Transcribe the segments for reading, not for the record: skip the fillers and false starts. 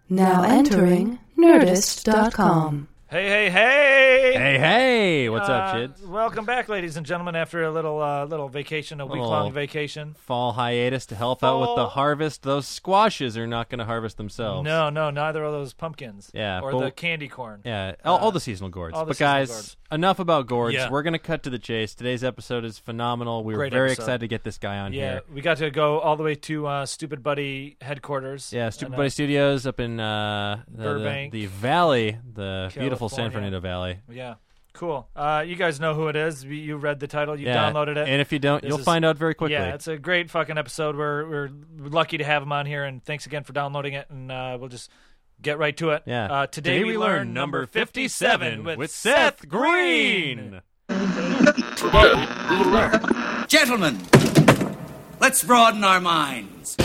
Now entering Nerdist.com. Hey, hey, hey! Hey, hey! What's up, kids? Welcome back, ladies and gentlemen, after a little vacation, a week-long vacation. Fall hiatus to help out with the harvest. Those squashes are not going to harvest themselves. No, neither of those pumpkins. Yeah. Or the candy corn. Yeah, all the seasonal gourds. But guys, gourds. Enough about gourds. Yeah. We're going to cut to the chase. Today's episode is phenomenal. We were Great very episode. excited to get this guy on here. We got to go all the way to Stupid Buddy headquarters. Yeah, Stupid Buddy Studios up in Burbank. the valley, the beautiful San California. Fernando Valley. Yeah. Cool. You guys know who it is. You read the title. You downloaded it. And if you don't, you'll find out very quickly. Yeah, it's a great fucking episode. We're lucky to have him on here, and thanks again for downloadling it, and we'll just get right to it. Yeah. Today we learn number 57 with Seth Green. Today we learn. Gentlemen, let's broaden our minds.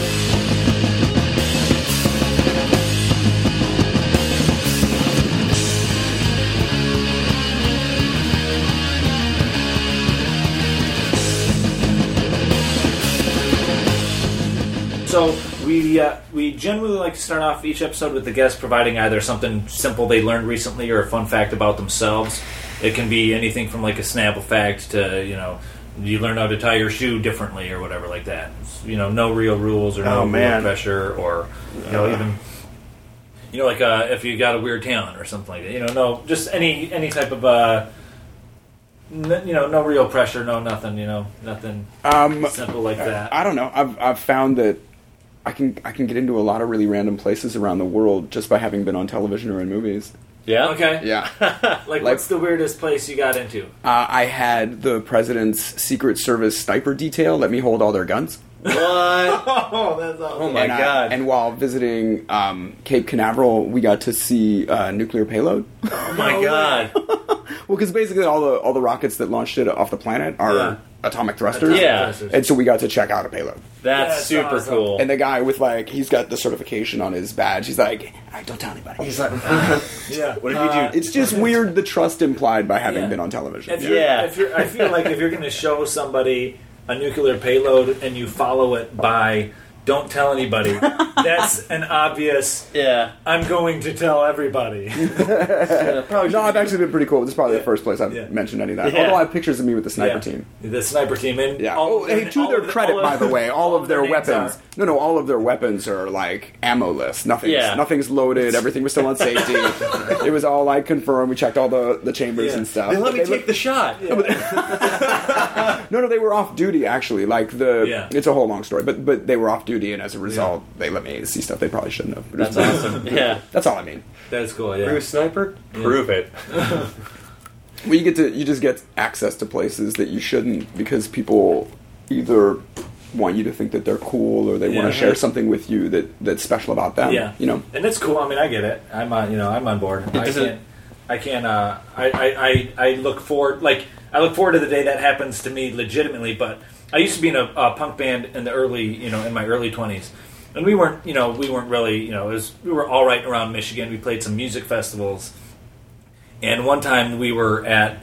So we generally like to start off each episode with the guest providing either something simple they learned recently or a fun fact about themselves. It can be anything from like a Snapple fact to, you learn how to tie your shoe differently or whatever like that. No real rules or no real pressure or, even, like if you got a weird talent or something like that. No, just any type of, no real pressure, no nothing, nothing simple like that. I don't know. I've found that I can get into a lot of really random places around the world just by having been on television or in movies. Yeah? Okay. Yeah. like, what's the weirdest place you got into? I had the president's Secret Service sniper detail let me hold all their guns. What? Oh, that's awesome. Oh my God. And while visiting Cape Canaveral, we got to see nuclear payload. Oh my God. Well, because basically all the rockets that launched it off the planet are atomic thrusters. Yeah. And so we got to check out a payload. That's super awesome. cool. And the guy with, he's got the certification on his badge. He's like, all right, don't tell anybody. He's like, Yeah. What did you do? it's just weird the trust implied by having Yeah. been on television. Yeah. I feel like if you're going to show somebody a nuclear payload and you follow it by don't tell anybody, that's an obvious, Yeah. I'm going to tell everybody. Probably No, I've actually been pretty cool. This is probably the first place I've mentioned any of that. Yeah. Although I have pictures of me with the sniper Yeah. team. The sniper team. And Yeah. all of Hey, them- to all their of the- credit, all of- by the way, all of their names weapons. are- No, all of their weapons are ammo-less. Nothing's loaded. Everything was still on safety. It was all confirmed. We checked all the chambers and stuff. They let me But take the shot. No, they were off duty actually. It's a whole long story, but they were off duty, and as a result, they let me see stuff they probably shouldn't have. That's awesome. Yeah. That's all I mean. That's cool, Are you yeah. a sniper? Prove it. Well, you just get access to places that you shouldn't because people either want you to think that they're cool or they want to share something with you that's special about them. Yeah. And it's cool. I mean, I get it. I'm on board. I look forward to the day that happens to me legitimately, but I used to be in a punk band in the early, in my early 20s. And we weren't really, we were all right around Michigan. We played some music festivals. And one time we were at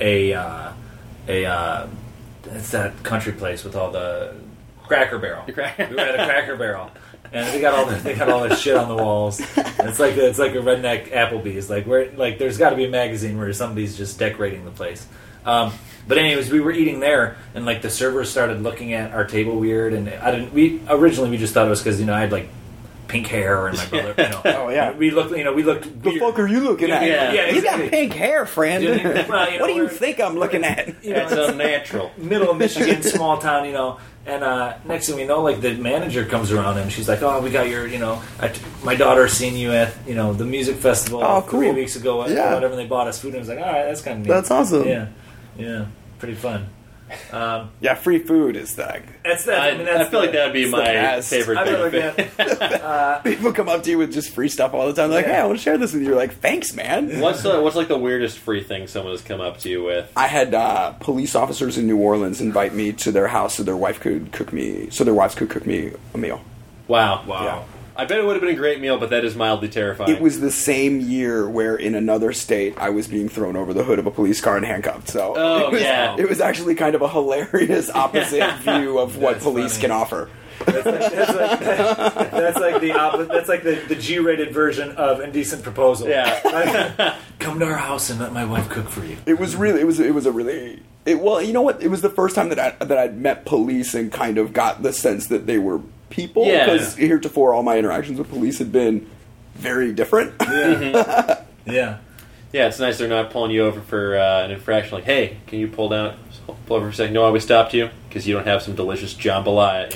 it's that country place with all the Cracker Barrel. We were at a Cracker Barrel. And they got all this shit on the walls. And it's like a redneck Applebee's. There's got to be a magazine where somebody's just decorating the place. But anyways, we were eating there, and the servers started looking at our table weird. And originally we just thought it was because I had pink hair, and my brother. Oh yeah. We looked. We looked. The weird. fuck are you looking at? Yeah, You got exactly. pink hair, friend. Yeah, well, What do you we're- think I'm looking at? It's unnatural. Middle of Michigan, small town, And next thing we know, the manager comes around and she's like, "Oh, we got your, my daughter seen you at, the music festival 3 weeks ago, Yeah. whatever." And they bought us food, and I was like, "All right, that's kind of neat." That's awesome. Yeah, pretty fun. Yeah, free food is that. That's that. I feel like that would be it's the my best. favorite I feel like thing. that. People come up to you with just free stuff all the time. They're like, hey, I want to share this with you. You're like, thanks, man. What's the weirdest free thing someone has come up to you with? I had police officers in New Orleans invite me to their house so their wives could cook me a meal. Wow. Yeah. I bet it would have been a great meal, but that is mildly terrifying. It was the same year where in another state I was being thrown over the hood of a police car and handcuffed. So it was actually kind of a hilarious opposite view of what police can offer. That's like the opposite. That's like the G-rated version of Indecent Proposal. Yeah. Come to our house and let my wife cook for you. It was really, well, you know what? It was the first time that I'd met police and kind of got the sense that they were people. Yeah. Because heretofore, all my interactions with police had been very different. Yeah. Yeah. Yeah, it's nice they're not pulling you over for an infraction. Like, hey, can you pull over for a second? No, why we stopped you? Because you don't have some delicious jambalaya.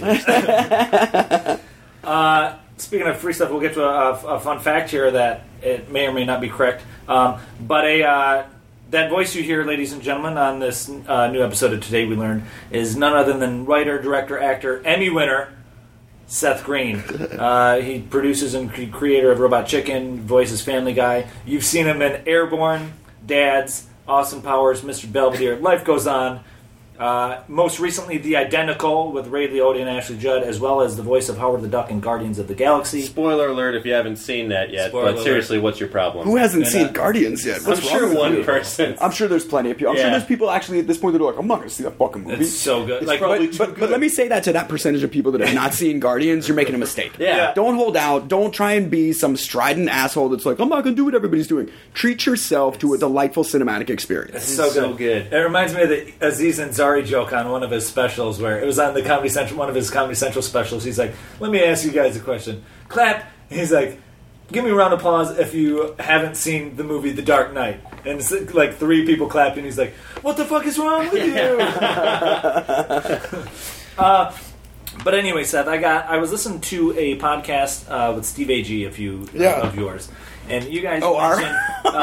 Speaking of free stuff, we'll get to a fun fact here that it may or may not be correct. But that voice you hear, ladies and gentlemen, on this new episode of Today We Learned is none other than writer, director, actor, Emmy winner, Seth Green. He produces and creator of Robot Chicken, voices Family Guy. You've seen him in Airborne, Dads, Austin Powers, Mr. Belvedere, Life Goes On. Most recently, The Identical with Ray Liotta and Ashley Judd, as well as the voice of Howard the Duck in Guardians of the Galaxy. Spoiler alert if you haven't seen that yet. Spoiler but seriously, what's your problem? Who hasn't seen Guardians yet? What's I'm wrong sure with one you? person. I'm sure there's plenty of people. I'm sure Yeah. there's people actually at this point that are like, I'm not going to see that fucking movie. It's so good. Like, But let me say that to that percentage of people that have not seen Guardians, you're making a mistake. Yeah. Don't hold out. Don't try and be some strident asshole that's like, I'm not going to do what everybody's doing. Treat yourself to a delightful cinematic experience. It's so good. It reminds me of the Aziz Ansari joke on one of his specials, where it was on the Comedy Central, one of his Comedy Central specials. He's like, "Let me ask you guys a question. Clap." And he's like, "Give me a round of applause if you haven't seen the movie The Dark Knight." And it's like 3 people clapped, and he's like, "What the fuck is wrong with you?" But anyway, Seth, I was listening to a podcast with Steve Agee, a few of yours. And you guys mentioned,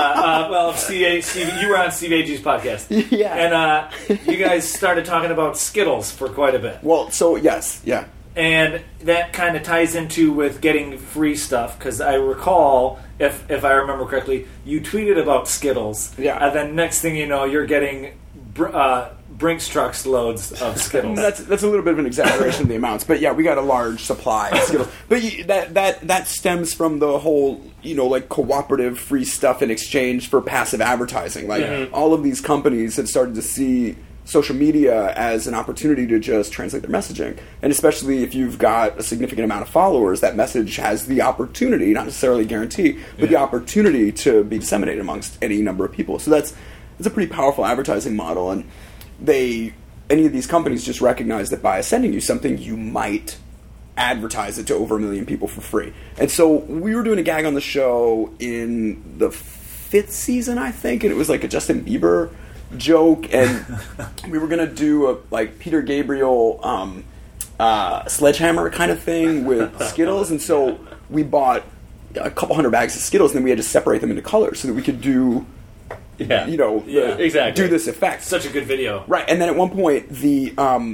Steve, you were on Steve Agee's podcast. Yeah. And you guys started talking about Skittles for quite a bit. Well, so, yes, yeah. And that kind of ties into with getting free stuff, because I recall, if I remember correctly, you tweeted about Skittles. Yeah. And then next thing you know, you're getting Brinks trucks loads of Skittles. That's a little bit of an exaggeration of the amounts, but yeah, we got a large supply of Skittles. But that stems from the whole, like cooperative free stuff in exchange for passive advertising. Like all of these companies have started to see social media as an opportunity to just translate their messaging, and especially if you've got a significant amount of followers, that message has the opportunity, not necessarily guarantee, but the opportunity to be disseminated amongst any number of people. So it's a pretty powerful advertising model, and any of these companies just recognize that by sending you something, you might advertise it to over 1 million people for free. And so we were doing a gag on the show in the 5th season, I think, and it was like a Justin Bieber joke, and we were going to do a Peter Gabriel sledgehammer kind of thing with Skittles, and so we bought a couple hundred bags of Skittles, and then we had to separate them into colors so that we could do... exactly. do this effect. Such a good video. Right, and then at one point, we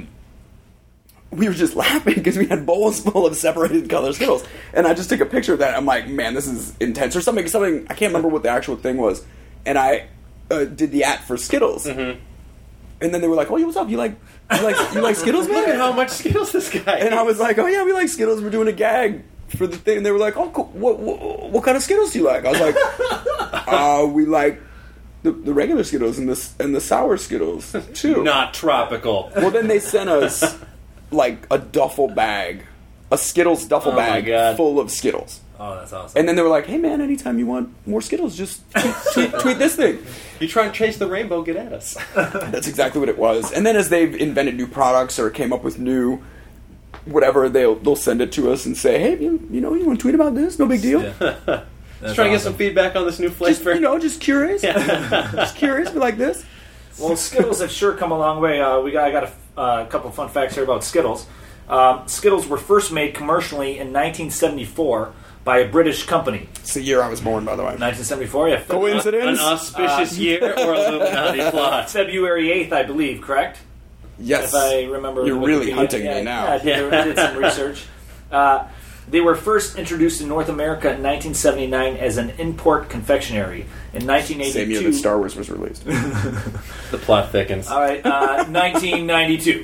were just laughing because we had bowls full of separated color Skittles. And I just took a picture of that. I'm like, man, this is intense. Or something, I can't remember what the actual thing was. And I did the @ for Skittles. Mm-hmm. And then they were like, oh, what's up? You like Skittles, man? Look at how much Skittles this guy And I was like, oh, yeah, we like Skittles. We're doing a gag for the thing. And they were like, oh, cool. What kind of Skittles do you like? I was like, we like... The regular Skittles and the sour Skittles too. Not tropical. Well, then they sent us a duffel bag, a Skittles duffel bag full of Skittles. Oh, that's awesome. And then they were like, "Hey, man, anytime you want more Skittles, just tweet this thing." You try and chase the rainbow, get at us. That's exactly what it was. And then as they've invented new products or came up with new whatever, they'll send it to us and say, "Hey, you want to tweet about this? No big deal." Yeah. Just trying to get some feedback on this new flavor. Just curious. Just curious. We like this. Well, Skittles have sure come a long way. I got a couple fun facts here about Skittles. Skittles were first made commercially in 1974 by a British company. It's the year I was born, by the way. 1974, yeah. Coincidence? An auspicious year or Illuminati plot? February 8th, I believe, correct? Yes. If I remember. You're really hunting me now. Yeah, I did some research. They were first introduced in North America in 1979 as an import confectionery. In 1982... Same year that Star Wars was released. The plot thickens. All right, 1992.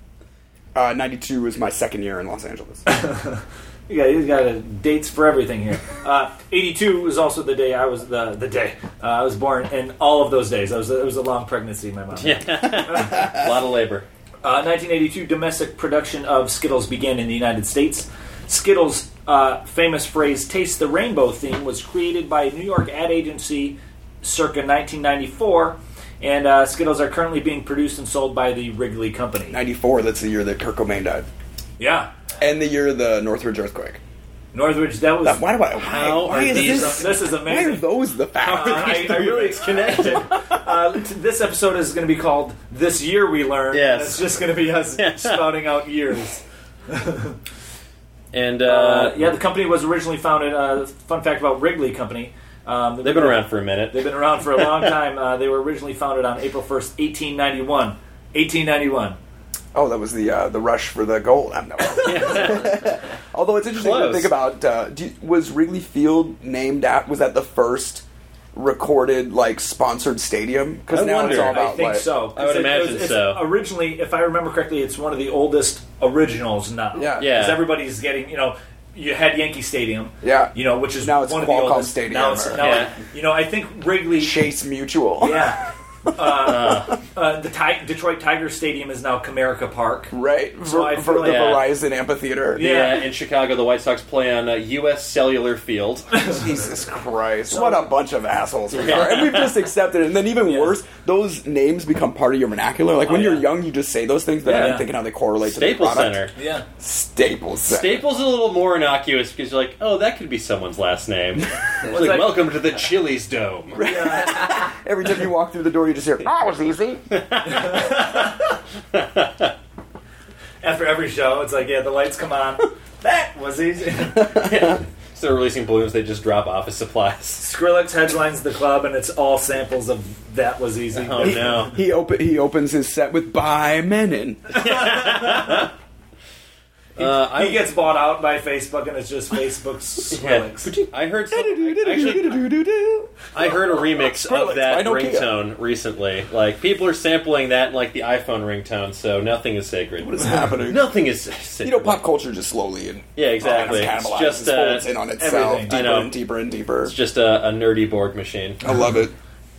92 was my second year in Los Angeles. You got dates for everything here. 82 was also the day I was the day I was born, and all of those days it was a long pregnancy in my mom. Yeah. A lot of labor. 1982 domestic production of Skittles began in the United States. Skittles' famous phrase, "Taste the Rainbow" theme was created by a New York ad agency circa 1994, and Skittles are currently being produced and sold by the Wrigley Company. 94, that's the year that Kurt Cobain died. Yeah. And the year of the Northridge earthquake. Northridge, that was... Why is this? This is amazing. Why are those the facts? I really it's connected. This episode is going to be called "This Year We Learned." Yes. And it's just going to be us spouting out years. And the company was originally founded. Fun fact about Wrigley Company: they've been around for a minute. They've been around for a long time. They were originally founded on April 1st, 1891. 1891. Oh, that was the rush for the gold. Although it's interesting to think about, was Wrigley Field named at? Was that the first recorded sponsored stadium? Because now it's all about. I think so. I would imagine so. Originally, if I remember correctly, it's one of the oldest originals now. Yeah. Because everybody's getting You had Yankee Stadium, which is now it's one Qualcomm of the oldest. Stadium. Now it's, I think Wrigley Chase Mutual. Yeah. The Detroit Tigers Stadium is now Comerica Park. Right. So I feel the Verizon Amphitheater. Yeah. In Chicago, the White Sox play on U.S. Cellular Field. Jesus Christ. What a bunch of assholes we are. And we've just accepted it. And then even worse, those names become part of your vernacular. Like when you're young, you just say those things, but I'm thinking how they correlate to the Staples product. Center. Yeah. Staples Center. Staples is a little more innocuous because you're like, oh, that could be someone's last name. It's like, welcome to the Chili's Dome. Every time you walk through the door, you just hear, that was easy. After every show, it's like, the lights come on. That was easy. Instead of releasing balloons, they just drop office supplies. Skrillex headlines the club, and it's all samples of That Was Easy. Oh, no. He opens his set with Bye Menon. He gets bought out by Facebook, and it's just Facebook's Skrillex. I heard I heard a remix of that ringtone recently. Like, people are sampling that in, the iPhone ringtone, so nothing is sacred. What is happening? Nothing is sacred. Pop culture just slowly exactly. It's just folds in on itself everything. deeper and deeper and deeper. It's just a nerdy Borg machine. I love it.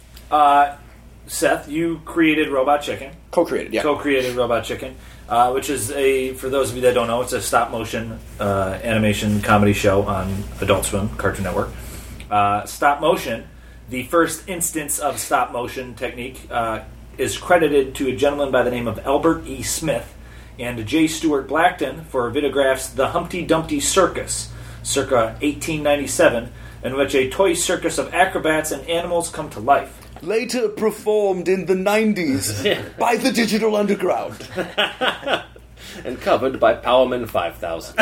Seth, you created Robot Chicken. Co-created, yeah. Co-created Robot Chicken, which is for those of you that don't know, it's a stop-motion animation comedy show on Adult Swim, Cartoon Network. Stop motion, the first instance of stop-motion technique, is credited to a gentleman by the name of Albert E. Smith and J. Stuart Blackton for Videograph's The Humpty Dumpty Circus, circa 1897, in which a toy circus of acrobats and animals come to life. Later performed in the 90s by the Digital Underground. And covered by Powerman 5000.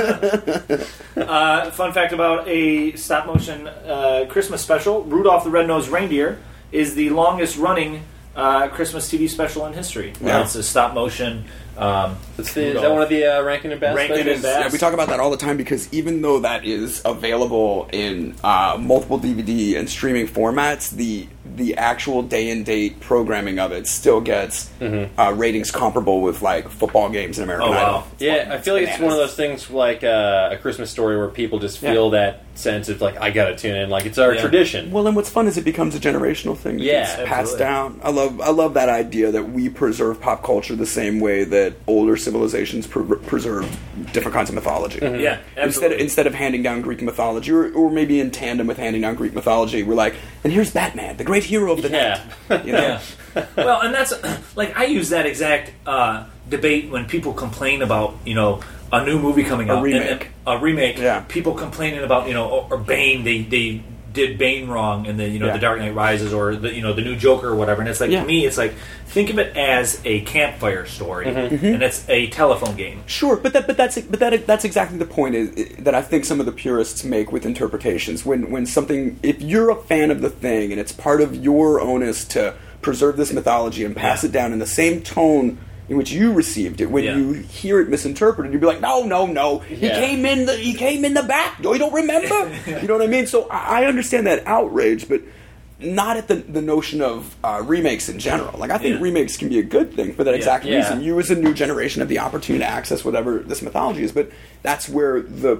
Fun fact about a stop-motion Christmas special, Rudolph the Red-Nosed Reindeer is the longest-running Christmas TV special in history. Yeah. It's a stop-motion... is that one of the Rankin and Bass? Rankin and Bass. Yeah, we talk about that all the time because even though that is available in multiple DVD and streaming formats, the actual day and date programming of it still gets ratings comparable with football games in American Idol. Yeah, I feel like it's one of those things like A Christmas Story where people just feel that sense of I gotta tune in, it's our tradition. Well, and what's fun is it becomes a generational thing. It's passed down. I love that idea that we preserve pop culture the same way that older civilizations preserve different kinds of mythology. Yeah, absolutely. Instead of handing down Greek mythology, or maybe in tandem with handing down Greek mythology, we're like, and here's Batman, the great hero of the night. Yeah. Well, and that's I use that exact debate when people complain about a new movie coming out, a remake. Yeah. People complaining about or Bane, they did Bane wrong in the the Dark Knight Rises, or the the new Joker or whatever. And it's to me, it's think of it as a campfire story, and it's a telephone game. Sure, but that's exactly the point that I think some of the purists make with interpretations. When something, if you're a fan of the thing and it's part of your onus to preserve this mythology and pass it down in the same tone in which you received it, when you hear it misinterpreted, you'd be like, no, he came in the back. You don't remember? You know what I mean? So I understand that outrage, but not at the notion of remakes in general. I think remakes can be a good thing for that exact reason. You as a new generation have the opportunity to access whatever this mythology is, but that's where the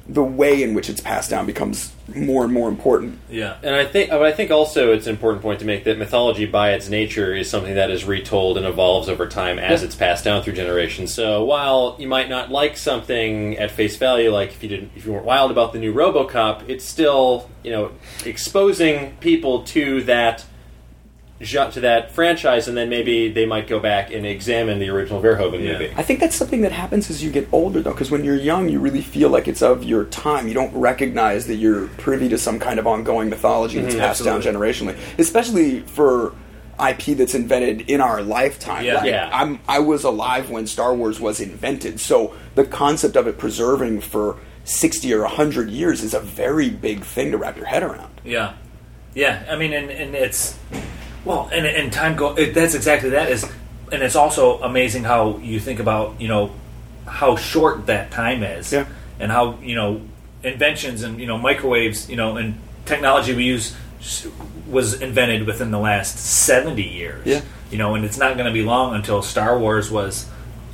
the way in which it's passed down becomes more and more important. Yeah. And I think also it's an important point to make that mythology by its nature is something that is retold and evolves over time as it's passed down through generations. So while you might not like something at face value, like if you weren't wild about the new RoboCop, it's still, exposing people to that franchise, and then maybe they might go back and examine the original Verhoeven movie. I think that's something that happens as you get older, though, because when you're young, you really feel like it's of your time. You don't recognize that you're privy to some kind of ongoing mythology that's passed down generationally, especially for IP that's invented in our lifetime. Yeah. I was alive when Star Wars was invented, so the concept of it preserving for 60 or 100 years is a very big thing to wrap your head around. Yeah. Yeah, I mean, and it's... Well, and time that's exactly that is, and it's also amazing how you think about how short that time is, and how inventions and microwaves and technology we use was invented within the last 70 years. And it's not going to be long until Star Wars was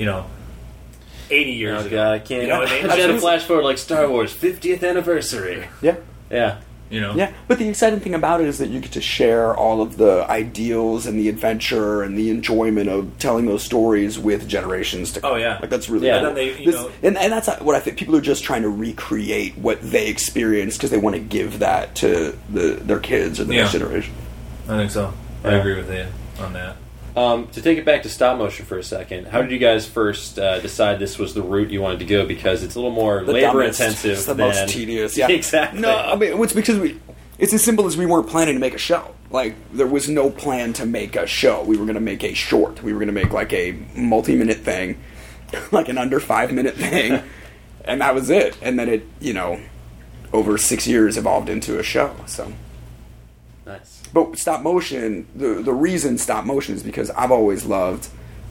80 years ago. God, I can't. You know what I mean? I had a flash forward like Star Wars 50th anniversary. Yeah. Yeah, but the exciting thing about it is that you get to share all of the ideals and the adventure and the enjoyment of telling those stories with generations to come. Oh, yeah. Like, that's really cool. And that's what I think. People are just trying to recreate what they experienced because they want to give that to their kids or the next generation. I think so. I agree with you on that. To take it back to stop motion for a second, how did you guys first decide this was the route you wanted to go? Because it's a little more labor intensive. It's the most tedious. Yeah, exactly. No, I mean it's because it's as simple as we weren't planning to make a show. Like there was no plan to make a show. We were going to make a short. We were going to make like a multi-minute thing, like an under 5-minute thing, and that was it. And then it, over 6 years evolved into a show. So. Nice. But stop motion, the reason stop motion is because I've always loved...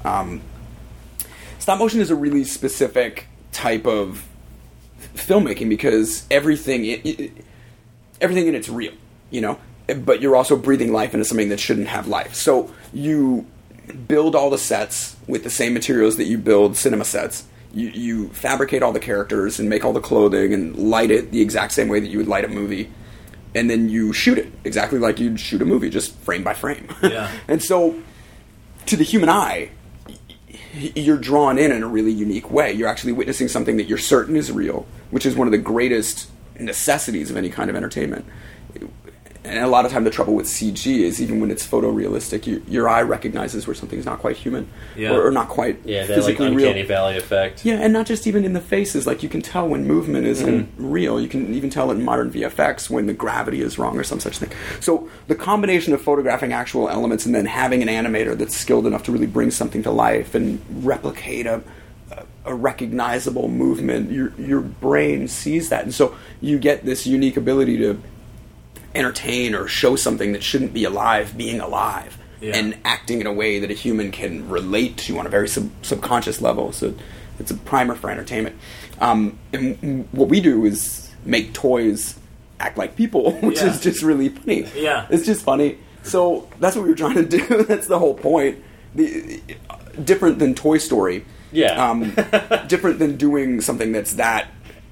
stop motion is a really specific type of filmmaking because everything in it's real, but you're also breathing life into something that shouldn't have life. So you build all the sets with the same materials that you build cinema sets. You fabricate all the characters and make all the clothing and light it the exact same way that you would light a movie. And then you shoot it exactly like you'd shoot a movie, just frame by frame. Yeah. And so, to the human eye, you're drawn in a really unique way. You're actually witnessing something that you're certain is real, which is one of the greatest necessities of any kind of entertainment. And a lot of time the trouble with CG is even when it's photorealistic, your eye recognizes where something's not quite human or not quite physically that real. uncanny valley effect. Yeah, and not just even in the faces. Like you can tell when movement isn't real. You can even tell in modern VFX when the gravity is wrong or some such thing. So the combination of photographing actual elements and then having an animator that's skilled enough to really bring something to life and replicate a recognizable movement, your brain sees that. And so you get this unique ability to entertain or show something that shouldn't be alive being alive and acting in a way that a human can relate to on a very subconscious level. So it's a primer for entertainment. And what we do is make toys act like people, which is just really funny. Yeah. It's just funny. So that's what we were trying to do. That's the whole point. Different than Toy Story. Yeah. Different than doing something that's that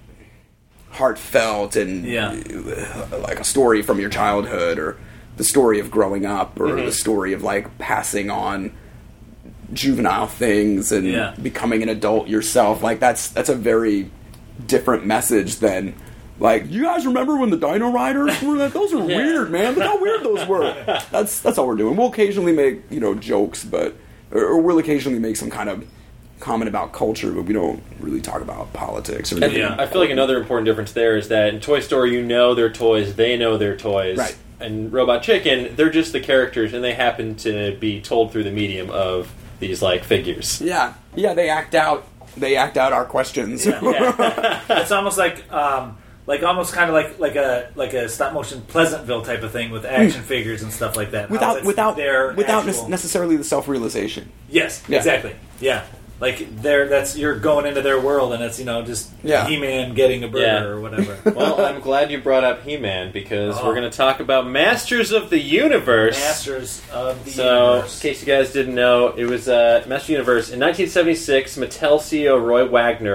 heartfelt and like a story from your childhood or the story of growing up or the story of like passing on juvenile things and becoming an adult yourself. Like that's a very different message than like, you guys remember when the Dino Riders were? Those are weird, man. Look how weird those were. That's all we're doing. We'll occasionally make jokes, or we'll occasionally make some kind of comment about culture, but we don't really talk about politics or anything. I feel like another important difference there is that in Toy Story, their toys, they know their toys. Right. And Robot Chicken, they're just the characters, and they happen to be told through the medium of these like figures. Yeah, they act out our questions. It's almost like almost kind of like a stop motion Pleasantville type of thing with action figures and stuff like that. Without actual... necessarily the self-realization. Yes, exactly. Yeah. Like you're going into their world, and it's just He-Man getting a burger or whatever. Well, I'm glad you brought up He-Man because we're going to talk about Masters of the Universe. Universe. So, in case you guys didn't know, it was Masters of the Universe in 1976. Mattel CEO Roy Wagner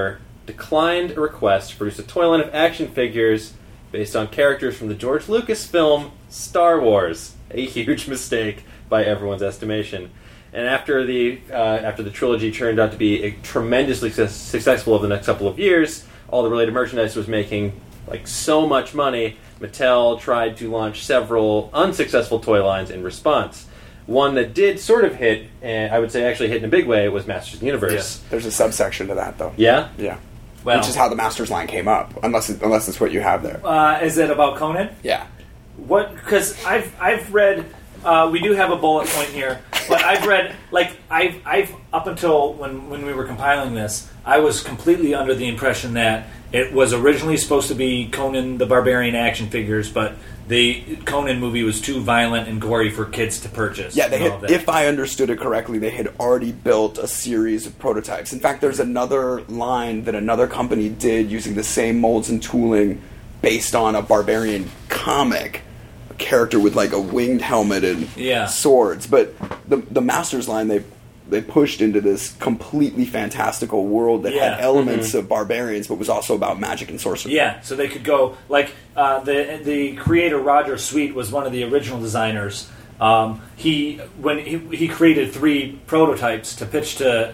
declined a request to produce a toy line of action figures based on characters from the George Lucas film Star Wars. A huge mistake by everyone's estimation. And after the trilogy turned out to be tremendously successful over the next couple of years, all the related merchandise was making like so much money, Mattel tried to launch several unsuccessful toy lines in response. One that did sort of hit, and I would say actually hit in a big way, was Masters of the Universe. There's a subsection to that, though. Yeah? Yeah. Well, which is how the Masters line came up, unless it's what you have there. Is it about Conan? Yeah. What? Because I've read. We do have a bullet point here, but I've read I've up until when we were compiling this, I was completely under the impression that it was originally supposed to be Conan the Barbarian action figures, but the Conan movie was too violent and gory for kids to purchase. Yeah, if I understood it correctly, they had already built a series of prototypes. In fact, there's another line that another company did using the same molds and tooling based on a Barbarian comic, a character with like a winged helmet and swords. But the Masters line, they pushed into this completely fantastical world that had elements of barbarians, but was also about magic and sorcery. Yeah, so they could go like the creator Roger Sweet was one of the original designers. He created 3 prototypes to pitch to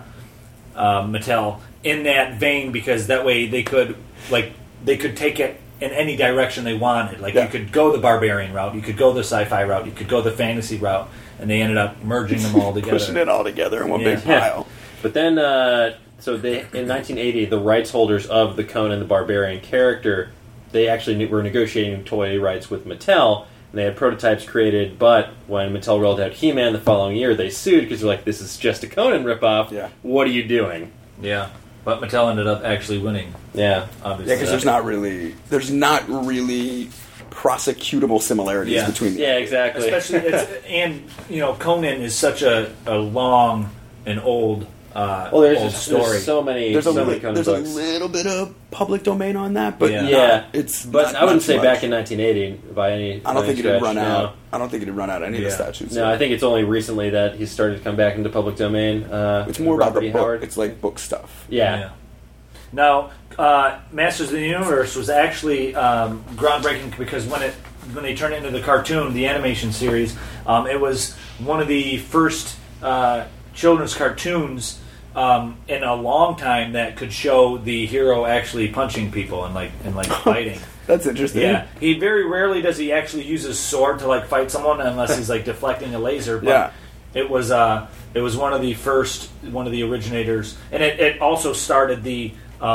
Mattel in that vein, because that way they could take it in any direction they wanted. Like you could go the barbarian route, you could go the sci-fi route, you could go the fantasy route. And they ended up merging them all together. Pushing it all together in one big pile. But then, in 1980, the rights holders of the Conan the Barbarian character, they actually were negotiating toy rights with Mattel, and they had prototypes created, but when Mattel rolled out He-Man the following year, they sued because they're like, this is just a Conan ripoff. Yeah. What are you doing? Yeah. But Mattel ended up actually winning. Yeah. Obviously. Yeah, because there's not really prosecutable similarities between them. Yeah, exactly. Especially, Conan is such a long and old old story. There's so many. There's a books. little bit of public domain on that, but it's. But I wouldn't say back in 1980 by any. I don't think it had run out. I don't think it had run out any of the statutes. No, I think it's only recently that he's started to come back into public domain. It's more about the book. It's like book stuff. Yeah. Now, Masters of the Universe was actually groundbreaking because when they turned it into the cartoon, the animation series, it was one of the first children's cartoons in a long time that could show the hero actually punching people and fighting. That's interesting. Yeah, he very rarely does he actually use his sword to fight someone unless he's deflecting a laser. But it was one of the originators, and it also started the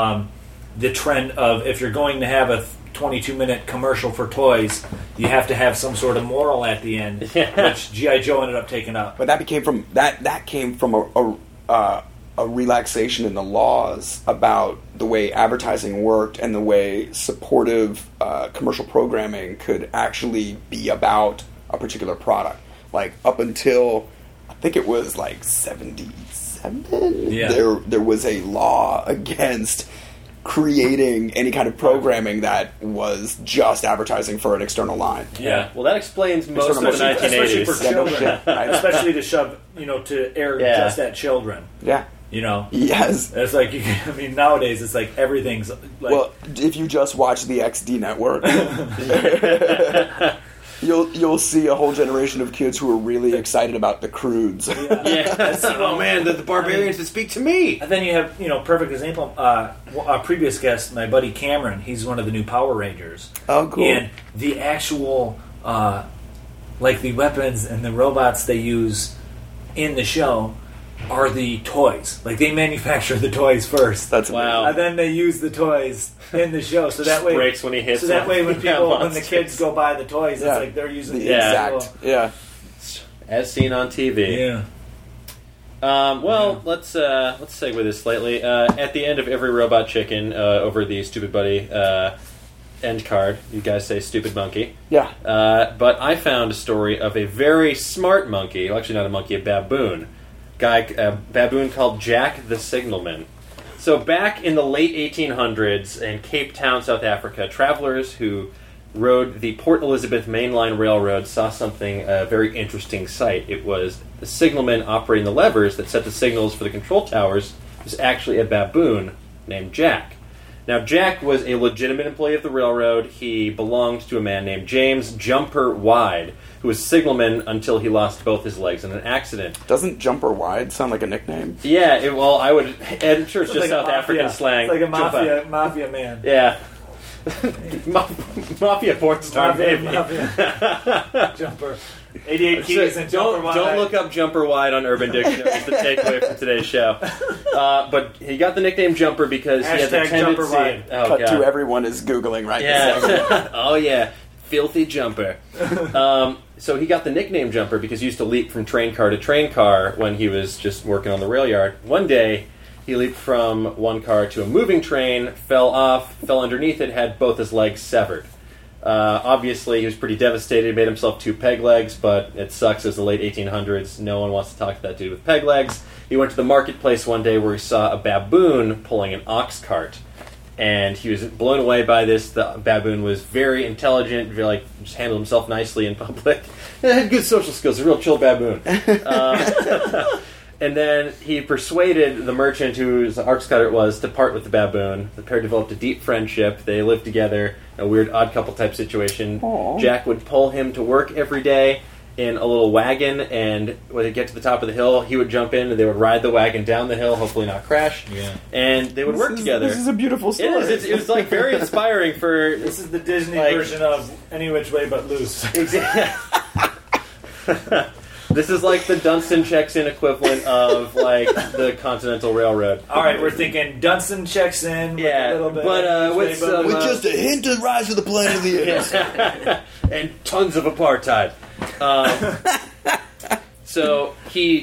trend of, if you're going to have a 22-minute commercial for toys, you have to have some sort of moral at the end, which G.I. Joe ended up taking up. But that came from a relaxation in the laws about the way advertising worked and the way supportive commercial programming could actually be about a particular product. Like, up until, I think it was 77, there was a law against creating any kind of programming that was just advertising for an external line. Yeah, well, that explains most of the 1980s. Especially for children. Especially to shove, to air just at children. Yeah. Yes. It's nowadays it's everything's well, if you just watch the XD network, you'll see a whole generation of kids who are really excited about the Croods. Oh man, the barbarians that speak to me. And then you have, perfect example, a previous guest, my buddy Cameron, he's one of the new Power Rangers. Oh, cool. And the actual, the weapons and the robots they use in the show are the toys. They manufacture the toys first. That's wow. And then they use the toys in the show, so that way breaks when he hits. So that way, when the kids go buy the toys, it's they're using the exact. Yeah. As seen on TV. Yeah. Let's segue this slightly. At the end of every Robot Chicken, over the Stupid Buddy end card, you guys say "Stupid Monkey." Yeah. But I found a story of a very smart monkey. Well, actually, not a monkey, a baboon. A baboon called Jack the Signalman. So back in the late 1800s in Cape Town, South Africa, travelers who rode the Port Elizabeth Mainline Railroad saw something, a very interesting sight. It was the signalman operating the levers that set the signals for the control towers was actually a baboon named Jack. Now, Jack was a legitimate employee of the railroad. He belonged to a man named James Jumper Wide, who was signalman until he lost both his legs in an accident. Doesn't Jumper Wide sound like a nickname? Yeah, I'm sure it's just like South African slang. It's like a mafia man. Yeah. Mafia porn star, maybe. Jumper. 88 keys and Jumper Wide. Don't look up Jumper Wide on Urban Dictionary. It's the takeaway from today's show. But he got the nickname Jumper because he had the tendency... Jumper Wide. Oh, Cut God. to everyone is Googling right now. Yeah. Oh, yeah. Filthy Jumper. So he got the nickname Jumper because he used to leap from train car to train car when he was just working on the rail yard. One day, he leaped from one car to a moving train, fell underneath it, had both his legs severed. Obviously, he was pretty devastated. He made himself 2 peg legs, but it sucks as the late 1800s. No one wants to talk to that dude with peg legs. He went to the marketplace one day where he saw a baboon pulling an ox cart. And he was blown away by this. The baboon was very intelligent, just handled himself nicely in public. Had good social skills, a real chill baboon. And then he persuaded the merchant whose ox cutter it was to part with the baboon. The pair developed a deep friendship. They lived together, a weird odd couple type situation. Aww. Jack would pull him to work every day in a little wagon, and when they get to the top of the hill, he would jump in and they would ride the wagon down the hill, hopefully not crash. Yeah. And they would work together. This is a beautiful story. It is. It's like very inspiring for... This is the Disney version of Any Which Way But Loose. This is like the Dunstan checks in equivalent of like the Continental Railroad. All right, we're thinking Dunstan checks in. With a little bit but with some, With just a hint of Rise of the Planet of the Apes. and tons of apartheid. So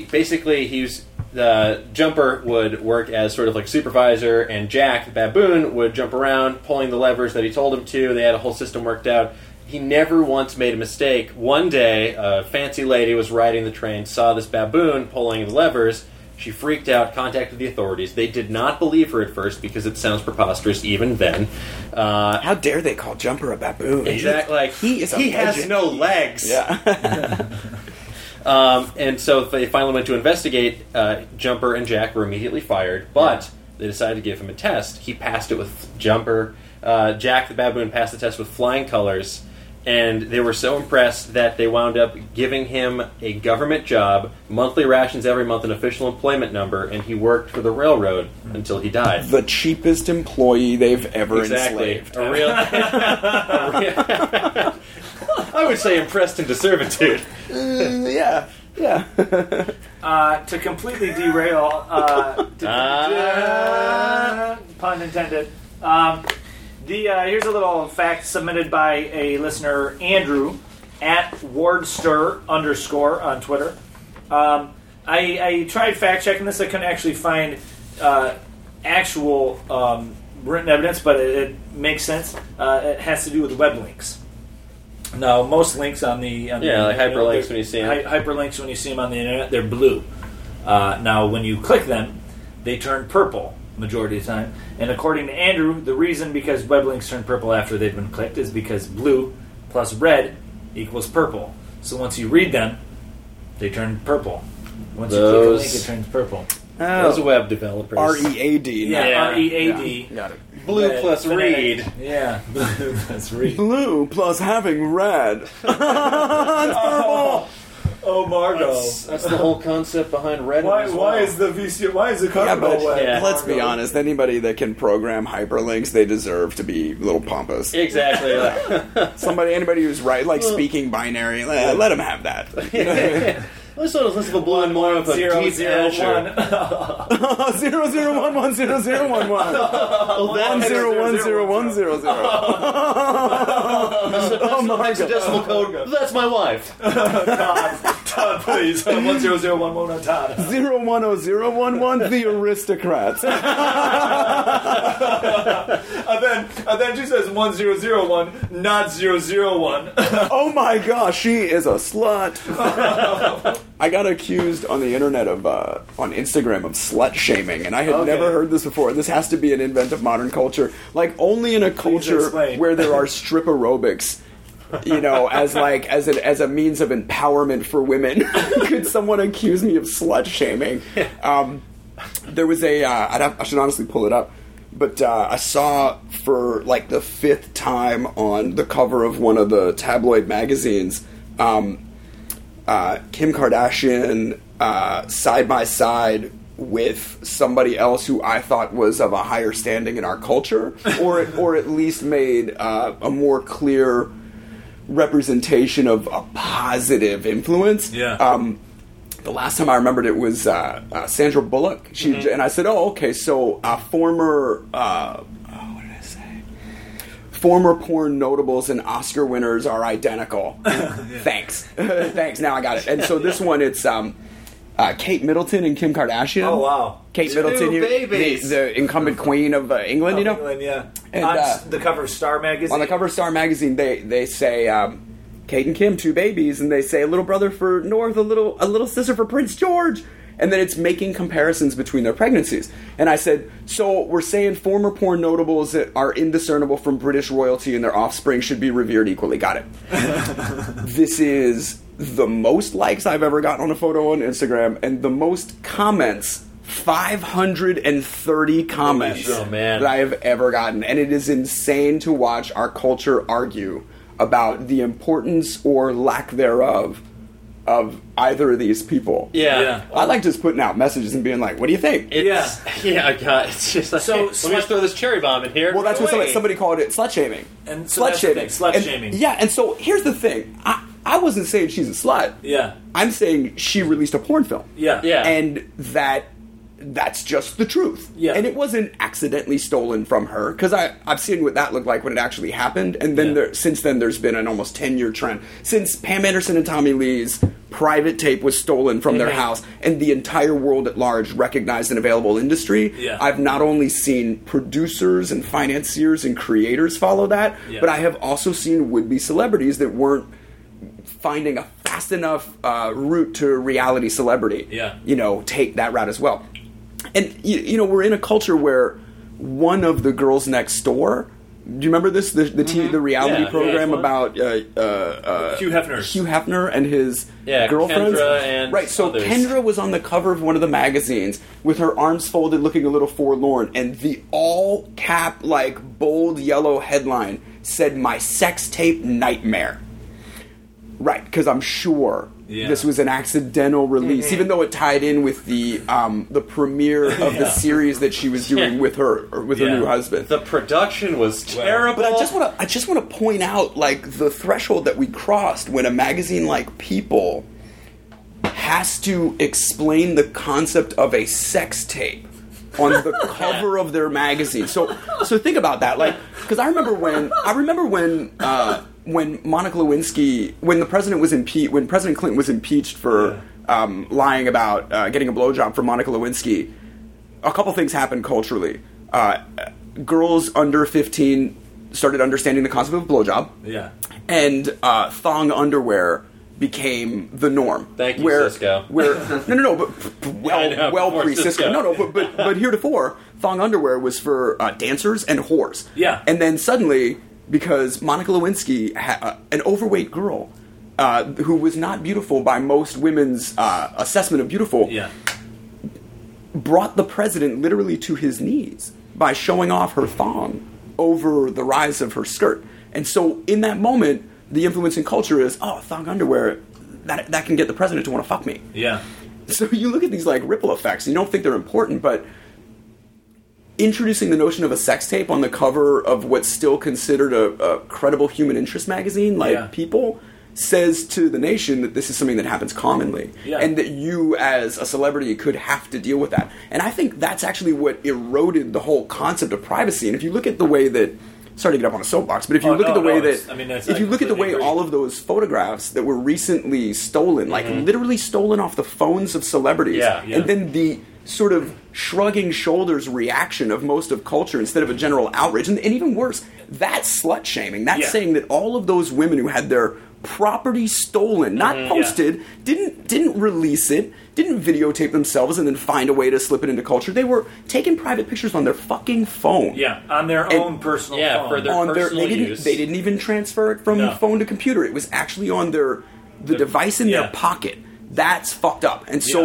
the Jumper would work as sort of like supervisor, and Jack, the baboon, would jump around, pulling the levers that he told him to. They had a whole system worked out. He never once made a mistake. One day, a fancy lady was riding the train, saw this baboon pulling the levers. She freaked out, contacted the authorities. They did not believe her at first because it sounds preposterous even then. How dare they call Jumper a baboon? Exactly. Like, he has no legs. Yeah. And so they finally went to investigate. Jumper and Jack were immediately fired, but they decided to give him a test. He passed it with Jumper. Jack the baboon passed the test with flying colors, and they were so impressed that they wound up giving him a government job, monthly rations every month, an official employment number, and he worked for the railroad until he died. The cheapest employee they've ever enslaved. A real I would say impressed into servitude. Yeah. To completely derail, pun intended. Here's a little fact submitted by a listener, Andrew, at Wardster _ on Twitter. I tried fact checking this. I couldn't actually find actual written evidence, but it makes sense. It has to do with web links. Now, most links on the like hyperlinks when you see them. Hyperlinks when you see them on the internet, they're blue. Now, when you click them, they turn purple majority of the time. And according to Andrew, the reason because web links turn purple after they've been clicked is because blue plus red equals purple. So once you read them, they turn purple. Once you click a link, it turns purple. Those web developers. READ. READ. Yeah. Got it. Blue Red, plus read. Yeah, blue plus read. Blue plus having red. It's purple. Oh, Margot. That's the whole concept behind Reddit. Why is the VC? Why is the cover wet? Let's be honest. Anybody that can program hyperlinks, they deserve to be a little pompous. Exactly. Anybody who's speaking binary, let them have that. You know what I mean? Let's sort of listen to blue and more of a deep answer. 0011 0011 101010. Oh my hexadecimal code. That's my wife. Todd, please. 10011 on Todd. 010011 the aristocrats. and then she says 1001, not 001. Oh my gosh, she is a slut. I got accused on the internet of on Instagram of slut shaming, and I had never heard this before. This has to be an invent of modern culture, like only in a culture where there are strip aerobics. You know, as a means of empowerment for women, could someone accuse me of slut shaming? There was I should honestly pull it up. but I saw for like the 5th time on the cover of one of the tabloid magazines, Kim Kardashian side by side with somebody else who I thought was of a higher standing in our culture, or at least made a more clear representation of a positive influence. Yeah. The last time I remembered it was Sandra Bullock. And I said, "Oh, okay. So former what did I say? Former porn notables and Oscar winners are identical." Thanks, thanks. Now I got it. And so this one, it's Kate Middleton and Kim Kardashian. Oh wow, Kate Middleton, the incumbent queen of England. You know, England, yeah. And, on the cover of Star magazine. on the cover of Star magazine, they say. Kate and Kim, 2 babies, and they say a little brother for North, a little sister for Prince George, and then it's making comparisons between their pregnancies. And I said, so we're saying former porn notables that are indiscernible from British royalty and their offspring should be revered equally. Got it. This is the most likes I've ever gotten on a photo on Instagram, and the most comments. 530 comments that I have ever gotten, and it is insane to watch our culture argue about the importance or lack thereof of either of these people. Yeah. I like just putting out messages and being like, what do you think? God, it's just like, So, let me just throw this cherry bomb in here. Well, that's what somebody called it, slut-shaming. And so slut-shaming. Yeah, and so here's the thing. I wasn't saying she's a slut. Yeah. I'm saying she released a porn film. Yeah. And that's just the truth. Yeah. And it wasn't accidentally stolen from her, because I've seen what that looked like when it actually happened, and then since then there's been an almost 10-year trend. Since Pam Anderson and Tommy Lee's private tape was stolen from their house, and the entire world at large recognized an available industry, I've not only seen producers and financiers and creators follow that, but I have also seen would-be celebrities that weren't finding a fast enough route to reality celebrity, take that route as well. And, we're in a culture where one of the girls next door, do you remember this? The reality program about Hugh Hefner and his girlfriends? Kendra and right, so others. Kendra was on the cover of one of the magazines with her arms folded looking a little forlorn, and the all-cap, bold yellow headline said, "My sex tape nightmare." Right, because I'm sure this was an accidental release, even though it tied in with the premiere of the series that she was doing with her new husband. The production was terrible. But I just want to point out the threshold that we crossed when a magazine like People has to explain the concept of a sex tape on the cover of their magazine. So think about that, because I remember when Monica Lewinsky, when President Clinton was impeached for lying about getting a blowjob from Monica Lewinsky, a couple things happened culturally. Girls under 15 started understanding the concept of a blowjob. Yeah. And thong underwear became the norm. Thank you, Cisco. Well pre-Cisco. But heretofore, thong underwear was for dancers and whores. Yeah. And then suddenly, because Monica Lewinsky, an overweight girl, who was not beautiful by most women's assessment of beautiful, brought the president literally to his knees by showing off her thong over the rise of her skirt. And so in that moment, the influence in culture is, thong underwear, that can get the president to want to fuck me. Yeah. So you look at these ripple effects, and you don't think they're important, but introducing the notion of a sex tape on the cover of what's still considered a credible human interest magazine, People, says to the nation that this is something that happens commonly, and that you as a celebrity could have to deal with that. And I think that's actually what eroded the whole concept of privacy. And if you look at the way that, sorry to get up on a soapbox, but if you look at the way that, all of those photographs that were recently stolen, literally stolen off the phones of celebrities, and then the sort of shrugging shoulders reaction of most of culture instead of a general outrage, and even worse, that's slut shaming. That's saying that all of those women who had their property stolen, not posted, didn't release it, didn't videotape themselves and then find a way to slip it into culture. They were taking private pictures on their fucking phone. Yeah, on their own personal phone. For their personal use. They didn't even transfer it from phone to computer. It was actually on the device in their pocket. That's fucked up. And so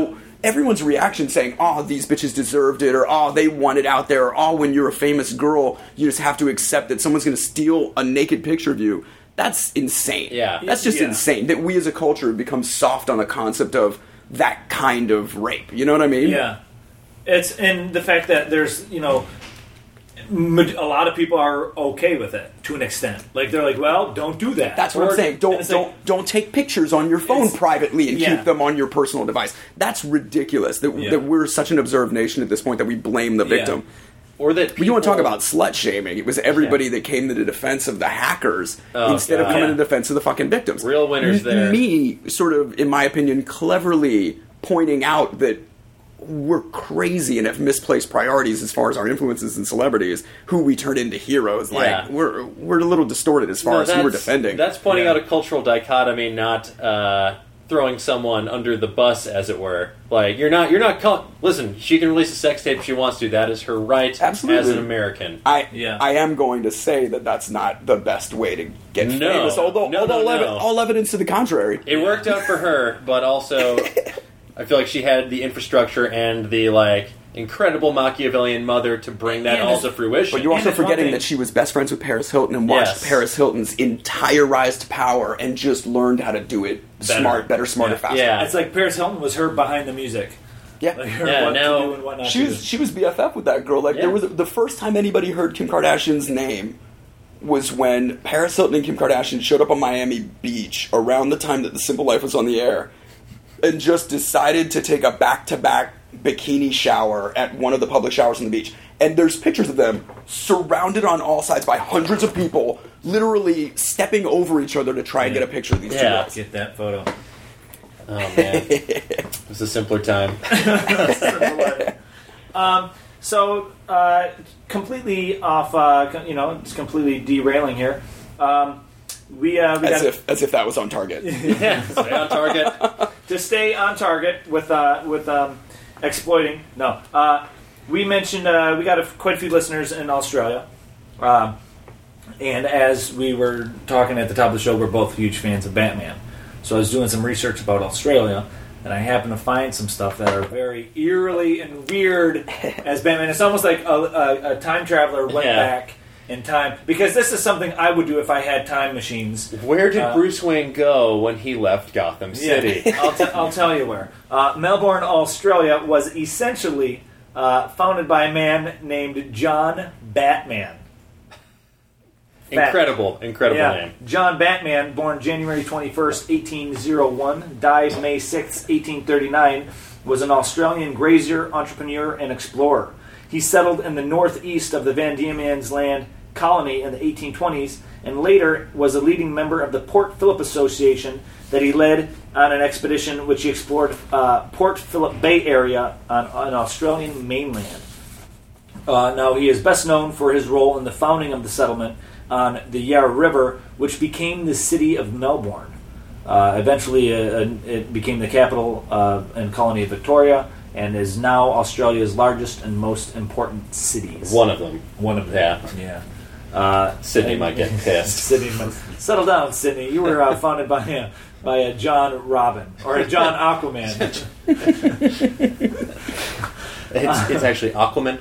everyone's reaction saying, "Oh, these bitches deserved it," or "Oh, they want it out there," or "Oh, when you're a famous girl, you just have to accept that someone's going to steal a naked picture of you." That's insane. Yeah. That's just insane that we as a culture have become soft on the concept of that kind of rape. You know what I mean? Yeah. It's and the fact that there's, you know, a lot of people are okay with it to an extent. Like they're like, well, don't do that. That's what I'm saying. Don't take pictures on your phone privately and keep them on your personal device. That's ridiculous. That we're such an observed nation at this point that we blame the victim. Or that you want to talk about slut shaming? It was everybody that came to the defense of the hackers instead of coming to the defense of the fucking victims. Real winners there. Me, sort of, in my opinion, cleverly pointing out that we're crazy and have misplaced priorities as far as our influences and celebrities, who we turn into heroes. Like we're a little distorted as far as who we're defending. That's pointing out a cultural dichotomy, not throwing someone under the bus, as it were. Like you're not. Listen, she can release a sex tape if she wants to. That is her right. Absolutely. As an American. I am going to say that that's not the best way to get famous. Although all evidence to the contrary. It worked out for her, but also. I feel like she had the infrastructure and the incredible Machiavellian mother to bring that all to fruition. But you're also forgetting that she was best friends with Paris Hilton and watched Paris Hilton's entire rise to power and just learned how to do it better, smarter, faster. Yeah. It's like Paris Hilton was her behind the music. Yeah, like her what to do and what not she was BFF with that girl. Like there was the first time anybody heard Kim Kardashian's name was when Paris Hilton and Kim Kardashian showed up on Miami Beach around the time that The Simple Life was on the air. And just decided to take a back-to-back bikini shower at one of the public showers on the beach. And there's pictures of them surrounded on all sides by hundreds of people, literally stepping over each other to try and get a picture of these two guys. Get that photo. Oh, man. It was a simpler time. So, completely off, it's completely derailing here. As if that was on target. Stay on target. To stay on target with exploiting. No, we mentioned we got quite a few listeners in Australia, and as we were talking at the top of the show, we're both huge fans of Batman. So I was doing some research about Australia, and I happened to find some stuff that are very eerily and weird as Batman. It's almost like a time traveler went back in time, because this is something I would do if I had time machines. Where did Bruce Wayne go when he left Gotham City? I'll tell you where. Melbourne, Australia was essentially founded by a man named John Batman. Incredible name. John Batman, born January 21st, 1801, died May 6th, 1839, was an Australian grazier, entrepreneur, and explorer. He settled in the northeast of the Van Diemen's Land colony in the 1820s, and later was a leading member of the Port Phillip Association that he led on an expedition which he explored Port Phillip Bay area on Australian mainland. Now, he is best known for his role in the founding of the settlement on the Yarra River, which became the city of Melbourne. Eventually, it became the capital and colony of Victoria, and is now Australia's largest and most important cities. One of them. Yeah. Sydney might get pissed. Settle down, Sydney. You were founded by a John Robin or a John Aquaman. It's actually Aquaman.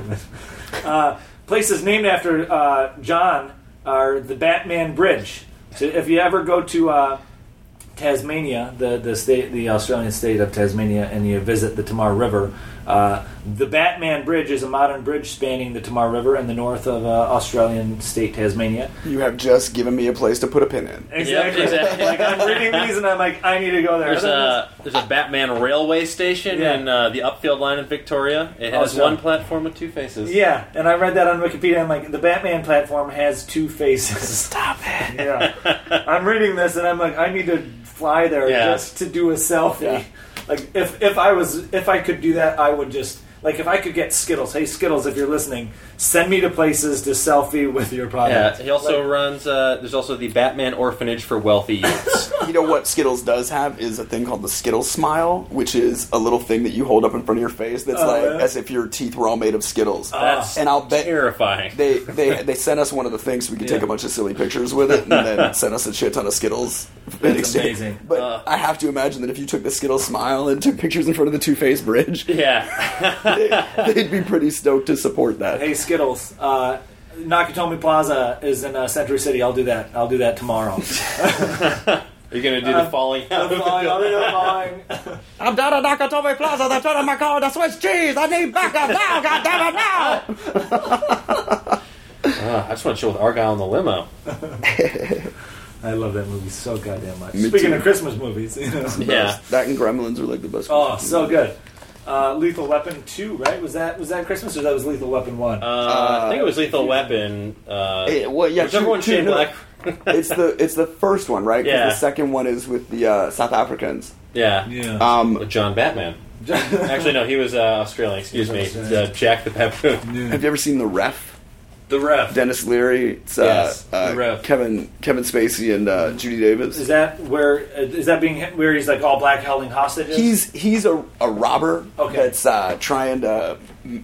Places named after John are the Batman Bridge. So if you ever go to Tasmania, the Australian state of Tasmania, and you visit the Tamar River, the Batman Bridge is a modern bridge spanning the Tamar River in the north of Australian state Tasmania. You have just given me a place to put a pin in. Exactly. Like, I'm reading these and I'm like, I need to go there. There's a Batman railway station in the Upfield line in Victoria. It has one platform with two faces. Yeah, and I read that on Wikipedia. I'm like, the Batman platform has two faces. Stop it. Yeah. I'm reading this and I'm like, I need to fly there just to do a selfie. Yeah. Like if I could do that, I would just if I could get Skittles. Hey Skittles, if you're listening, send me to places to selfie with your product. Yeah, he also runs. There's also the Batman Orphanage for Wealthy Youths. You know what Skittles does have is a thing called the Skittles smile, which is a little thing that you hold up in front of your face that's as if your teeth were all made of Skittles. That's and I'll bet terrifying. They sent us one of the things so we could take a bunch of silly pictures with it, and then sent us a shit ton of Skittles in exchange. Amazing. But I have to imagine that if you took the Skittles smile and took pictures in front of the Two-Face Bridge, they'd be pretty stoked to support that. Hey, Skittles. Nakatomi Plaza is in Century City. I'll do that tomorrow. Are you going to do the falling out? I'll do the falling. I'm down at Nakatomi Plaza. They're turning my car to Swiss cheese. I need backup now. God damn it now. I just want to chill with Argyle in the limo. I love that movie so goddamn much. Me Speaking too. of Christmas movies, Yeah. That and Gremlins are like the best. Oh, so good. Lethal Weapon 2, right? Was that Christmas or that was Lethal Weapon 1? I think it was Lethal Weapon. Whichever one Shane Black. It's the first one, right? 'Cause Yeah. the second one is with the South Africans. Yeah. Yeah. John Batman. Actually, no, he was Australian. Excuse me. Jack the Baboon. Have you ever seen The Ref? The Ref. Dennis Leary. It's Yes, The Ref. Kevin Spacey and Judy Davis. Is that where he's like all black holding hostages? He's a robber Okay. that's trying to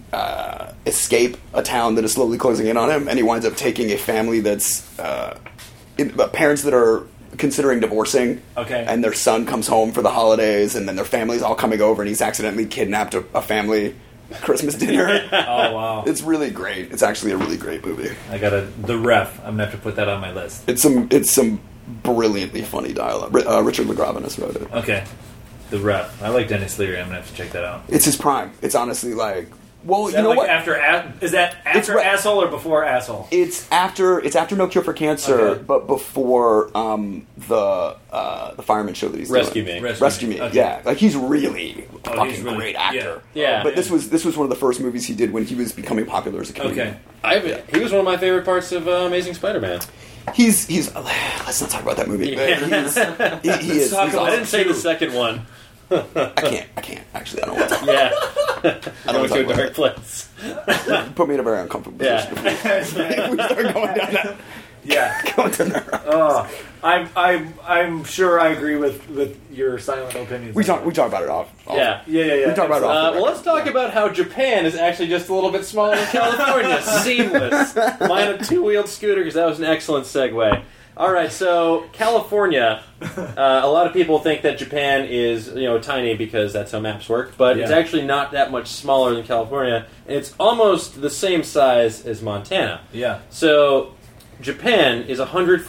escape a town that is slowly closing in on him, and he winds up taking a family that's parents that are considering divorcing. Okay. And their son comes home for the holidays, and then their family's all coming over, and he's accidentally kidnapped a family Christmas dinner. Oh wow. It's really great. It's actually a really great movie. I got The Ref. I'm gonna have to put that on my list. It's some brilliantly funny dialogue. Richard LaGraveness wrote it. Okay. The Ref. I like Dennis Leary. I'm gonna have to check that out. It's his prime. It's honestly like, well, Is you that know like what? is that after right. Asshole or before Asshole? It's after No Cure for Cancer, Okay. but before the fireman show that he's Rescue doing. Me. Rescue Me. Okay. Yeah, like he's really a fucking he's really- great actor. Yeah. But this was one of the first movies he did when he was becoming popular as a comedian. Okay. He was one of my favorite parts of Amazing Spider-Man. He's let's not talk about that movie. Yeah. He is. He's I awesome. didn't say the second one. I can't. Actually, I don't want to. Yeah. I Going don't want to a to talk dark place. about Put me in a very uncomfortable position. Yeah. If we start going down that. Yeah. Going down that route. I'm sure I agree with your silent opinions. We talk about it off. Yeah. Yeah. We talk about it off. Well, let's talk about how Japan is actually just a little bit smaller than California. Seamless. Mine a two-wheeled scooter, because that was an excellent segue. All right, so California, a lot of people think that Japan is tiny because that's how maps work, but it's actually not that much smaller than California, and it's almost the same size as Montana. Yeah. So Japan is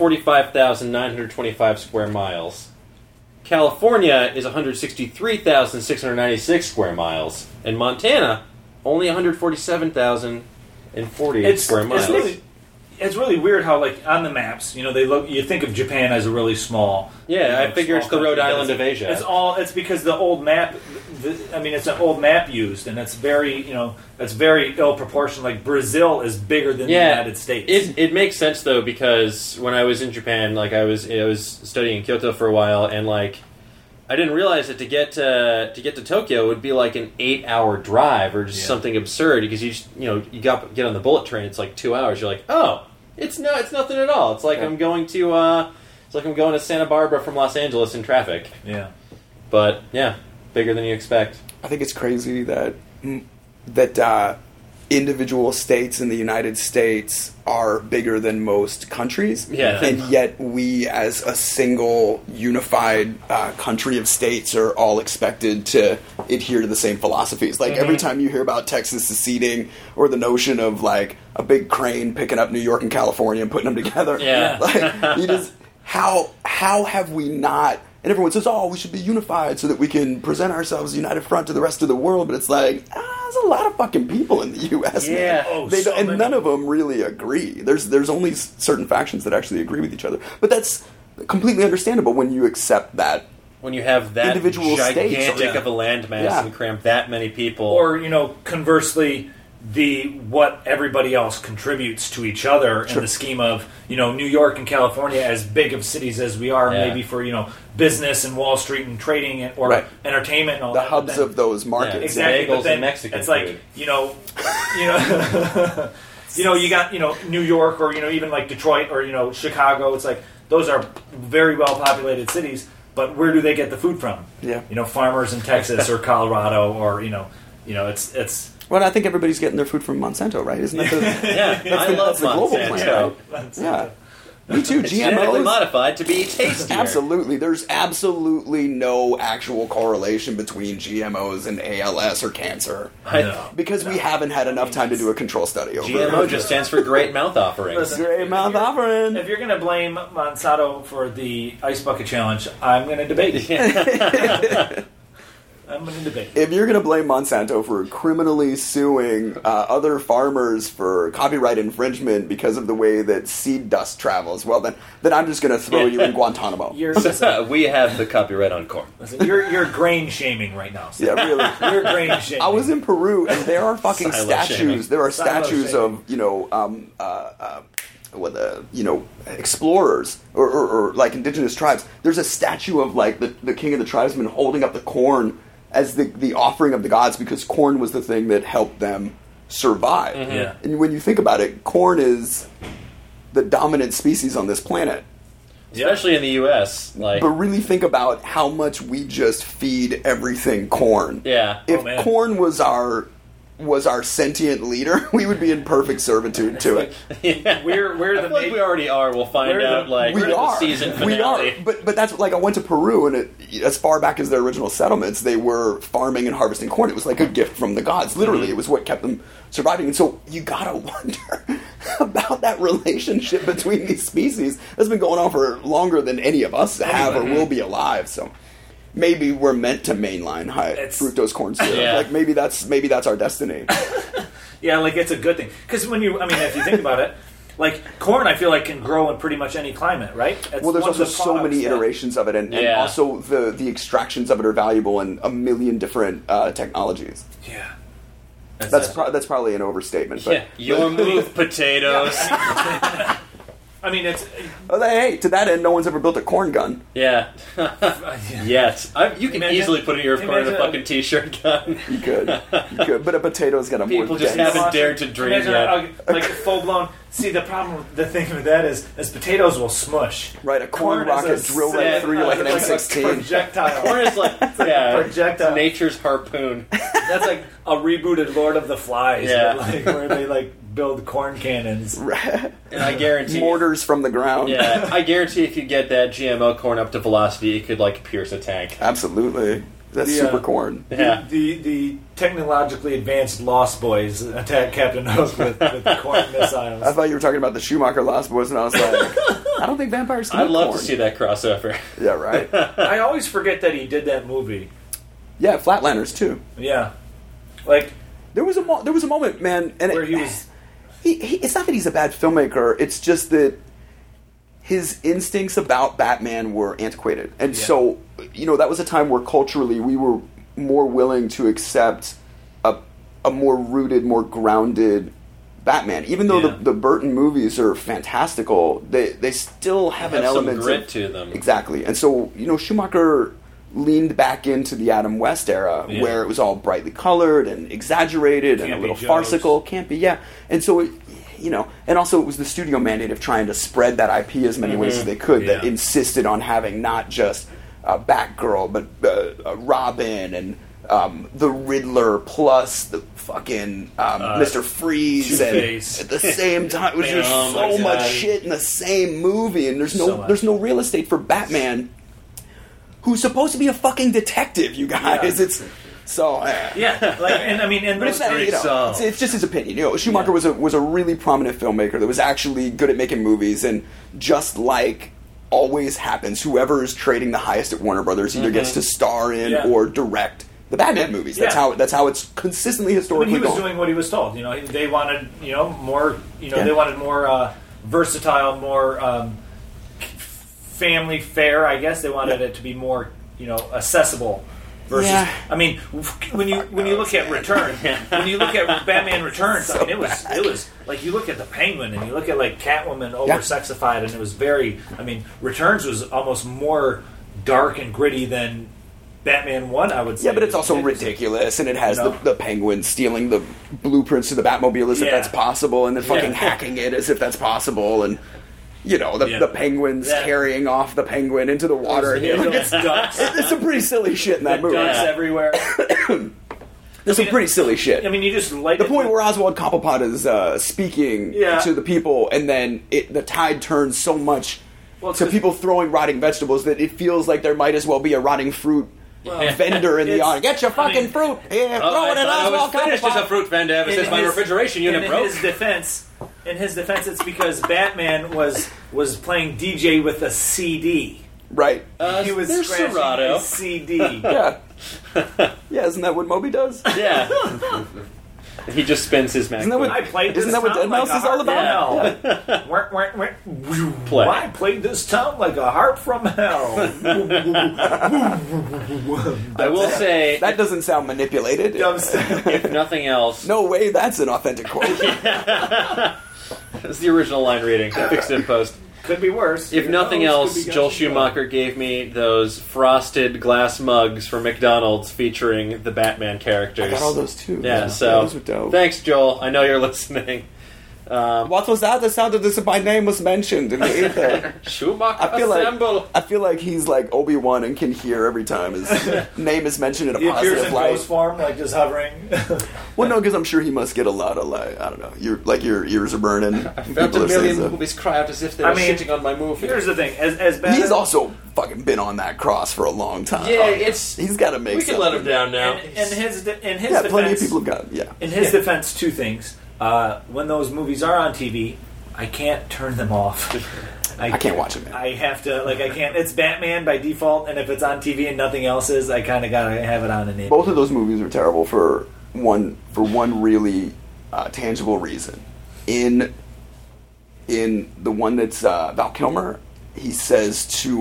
145,925 square miles. California is 163,696 square miles, and Montana only 147,040 square miles. It's really weird how, like, on the maps, you think of Japan as a really small. Yeah, I figure it's the Rhode country, Island but of Asia. It's because the old map. It's an old map used, and it's very, it's very ill proportioned. Like Brazil is bigger than the United States. It makes sense though, because when I was in Japan, like I was studying in Kyoto for a while, and like I didn't realize that to get to Tokyo would be like an 8-hour drive or just something absurd, because you get on the bullet train, it's like 2 hours. You're like, oh, it's nothing at all. It's like I'm going to Santa Barbara from Los Angeles in traffic. Yeah. But yeah, bigger than you expect. I think it's crazy that individual states in the United States are bigger than most countries. Yeah. And yet we, as a single unified country of states, are all expected to adhere to the same philosophies. Like every time you hear about Texas seceding, or the notion of like a big crane picking up New York and California and putting them together, Yeah. you just how have we not? And everyone says, "Oh, we should be unified so that we can present ourselves as a united front to the rest of the world." But it's like, there's a lot of fucking people in the U.S. Yeah. man. Oh, They so don't- and many. none of them really agree. There's only certain factions that actually agree with each other. But that's completely understandable when you accept that. When you have that Individual states, gigantic yeah. of a landmass Yeah. and cramp that many people. Or conversely, what everybody else contributes to each other in the scheme of New York and California, as big of cities as we are, Yeah. maybe for business and Wall Street and trading and, or Right. entertainment and all The that. hubs of those markets. Yeah. Exactly, Bagels but then and Mexican it's food. like you know, you got, you know, New York or, you know, even like Detroit or, you know, Chicago. It's like those are very well populated cities, but where do they get the food from? Yeah. You know, farmers in Texas or Colorado or, you know, it's Well, I think everybody's getting their food from Monsanto, right? Isn't that the Yeah, I love that's the global Monsanto. plan, right? Yeah. Me too. Genetically GMOs. modified to be tastier. Absolutely. There's absolutely no actual correlation between GMOs and ALS or cancer. Because we haven't had enough time to do a control study over GMO it. just stands for Great Mouth Offerings. Listen, Great mouth offering. if you're going to blame Monsanto for the Ice Bucket Challenge, I'm going to debate. I'm going to debate. If you're going to blame Monsanto for criminally suing other farmers for copyright infringement because of the way that seed dust travels, well, then I'm just going to throw you in Guantanamo. We have the copyright on corn. Listen, you're grain shaming right now. So. Yeah, really. You're grain shaming. I was in Peru, and there are fucking Silo statues. shaming. There are Silo statues shaming. of explorers or like indigenous tribes. There's a statue of like the king of the tribesmen holding up the corn as the offering of the gods, because corn was the thing that helped them survive. Mm-hmm. Yeah. And when you think about it, corn is the dominant species on this planet. Especially in the U.S. Like, But really think about how much we just feed everything corn. yeah. If man. corn was our sentient leader, we would be in perfect servitude to it. Yeah. We're I the feel like we already are. We'll find we're the- out, like, We at the are. season We finale. are. But that's like, I went to Peru, and as far back as their original settlements, they were farming and harvesting corn. It was like a gift from the gods. Literally, it was what kept them surviving. And so you gotta wonder about that relationship between these species that's been going on for longer than any of us have or will be alive. So maybe we're meant to mainline high fructose corn syrup. Yeah. Like maybe that's our destiny. Yeah, like it's a good thing. Because if you think about it, like corn, I feel like can grow in pretty much any climate, right? It's Well, there's one of also the so many products that- iterations of it, and Yeah. also the extractions of it are valuable in a million different technologies. Yeah. That's probably an overstatement. But, Yeah. Your move, potatoes. I mean, it's hey, to that end, no one's ever built a corn gun. Yeah. Yet. You can Imagine- easily put in your corn in a imagine- fucking t-shirt gun. You could, but a potato's got a more People just dense- haven't dared to dream imagine yet. like full blown. See, the problem, the thing with that is potatoes will smush. Right, a corn is rocket a drill right set- through you like an it's M16. a projectile. Corn is like, yeah, projectile. it's nature's harpoon. That's like a rebooted Lord of the Flies, Yeah. like, where they like build corn cannons. And I guarantee... Mortars from the ground. Yeah, I guarantee if you get that GMO corn up to velocity, it could, like, pierce a tank. Absolutely. That's The, super corn. Yeah. The technologically advanced Lost Boys attack Captain Hook with the corn missiles. I thought you were talking about the Schumacher Lost Boys, and I was like, I don't think vampires can I'd eat love corn. to see that crossover. Yeah, right. I always forget that he did that movie. Yeah, Flatlanders too. Yeah, like There was a moment, man, and where he was. It's not that he's a bad filmmaker. It's just that his instincts about Batman were antiquated, and so that was a time where culturally we were more willing to accept a more rooted, more grounded Batman. Even though the Burton movies are fantastical, they still have an Have some element grit of, to them. Exactly, and so Schumacher leaned back into the Adam West era, where it was all brightly colored and exaggerated and a Campy little jokes. farcical, campy, yeah. And so and also it was the studio mandate of trying to spread that IP as many ways as they could, that Yeah. insisted on having not just Batgirl, but Robin and the Riddler plus the fucking Mr. Freeze, and Two-Face. at the same time, it was just Oh my so much God. shit in the same movie, and So much. there's no real estate for Batman, who's supposed to be a fucking detective. You guys, Yeah. it's so. Yeah, like and But it's, those not, it's just his opinion. Schumacher was a really prominent filmmaker that was actually good at making movies, and just like always happens, whoever is trading the highest at Warner Brothers either gets to star in or direct the Batman movies. That's how it's consistently historically he was gone. doing what he was told. They wanted more. They wanted more versatile, more family fare. I guess they wanted it to be more accessible. Versus, I mean, when you look at Return, when you look at Batman Returns, I mean, it was like you look at the Penguin and you look at like Catwoman over sexified, and it was very. I mean, Returns was almost more dark and gritty than Batman 1, I would say. Yeah, but it's also is- ridiculous, and it has You know? the Penguin stealing the blueprints to the Batmobile as if Yeah. that's possible, and then fucking Yeah. hacking it as if that's possible, and the Penguins Yeah. carrying off the Penguin into the water. Yeah, It's ducks. some pretty silly shit in that movie. Ducks everywhere. There's some pretty silly shit. I mean, you just light The it point with- where Oswald Cobblepot is speaking Yeah. to the people, and then the tide turns so much Well, it's to 'cause- people throwing rotting vegetables that it feels like there might as well be a rotting fruit vendor in the it's- audience. Get your I fucking mean- fruit! Yeah, Oh, throw I it at thought I Oswald was finished as a Cobblepot. fruit vendor ever since my refrigeration unit in broke. In his defense, it's because Batman was playing DJ with a CD. Right. He was there's scratching Serato. his CD. Yeah. Yeah, isn't that what Moby does? Yeah. He just spins his Mac. Isn't that what- I played this Isn't that what town Dead Mouse like a is all harp about? from hell. Play. I played this town like a harp from hell. I will say, That doesn't sound manipulated. if nothing else, No way that's an authentic quote. it's the original line reading. I fixed it in post. Could be worse. If nothing knows? Could else, be Joel gosh, Schumacher gave me those frosted glass mugs from McDonald's featuring the Batman characters. I got all those too. Yeah, so those were dope. thanks, Joel. I know you're listening. What was that? The sound of this? My name was mentioned in the ether. Schumacher I feel like he's like Obi-Wan and can hear every time his name is mentioned in a He appears positive in light. ghost form, like just hovering. Well, no, because I'm sure he must get a lot of like I don't know. Your ears are burning. I felt a million movies cry out as if they were I mean, shitting on my movie. Here's the thing: as Batman, He's also fucking been on that cross for a long time. Yeah, it's he's got to make. we can let him down now. in his Yeah, defense, plenty of people have got. Yeah, in his defense, two things. When those movies are on TV, I can't turn them off. I can't watch it, man. I have to, I can't. It's Batman by default, and if it's on TV and nothing else is, I kind of gotta have it on in it. Both of those movies are terrible for one really tangible reason. In the one that's Val Kilmer, he says to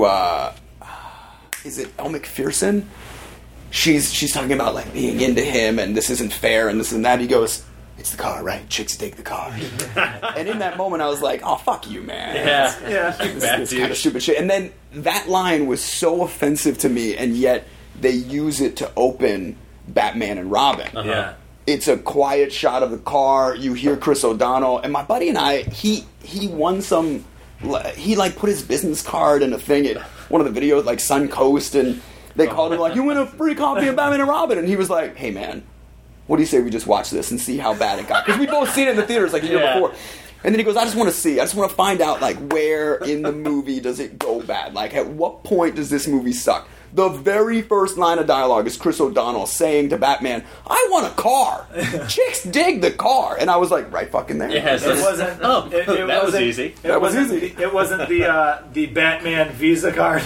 is it Elle Macpherson? She's talking about like being into him and this isn't fair and this and that. He goes, "It's the car, right? Chicks dig the car." And in that moment, I was like, "Oh, fuck you, man." Yeah. This kind of stupid shit. And then that line was so offensive to me, and yet they use it to open Batman and Robin. Yeah. It's a quiet shot of the car. You hear Chris O'Donnell, and my buddy and I, he won some. He like put his business card in a thing at one of the videos, like Suncoast, and they called him like, "You win a free copy of Batman and Robin," and he was like, "Hey man, what do you say we just watch this and see how bad it got?" Because we both seen it in the theaters like a year before. And then he goes, "I just want to see. I just want to find out like where in the movie does it go bad? Like at what point does this movie suck?" The very first line of dialogue is Chris O'Donnell saying to Batman, "I want a car. Chicks dig the car." And I was like, right fucking there. Yes, It wasn't. Oh, it that was wasn't- easy. It wasn't. It wasn't the Batman Visa card.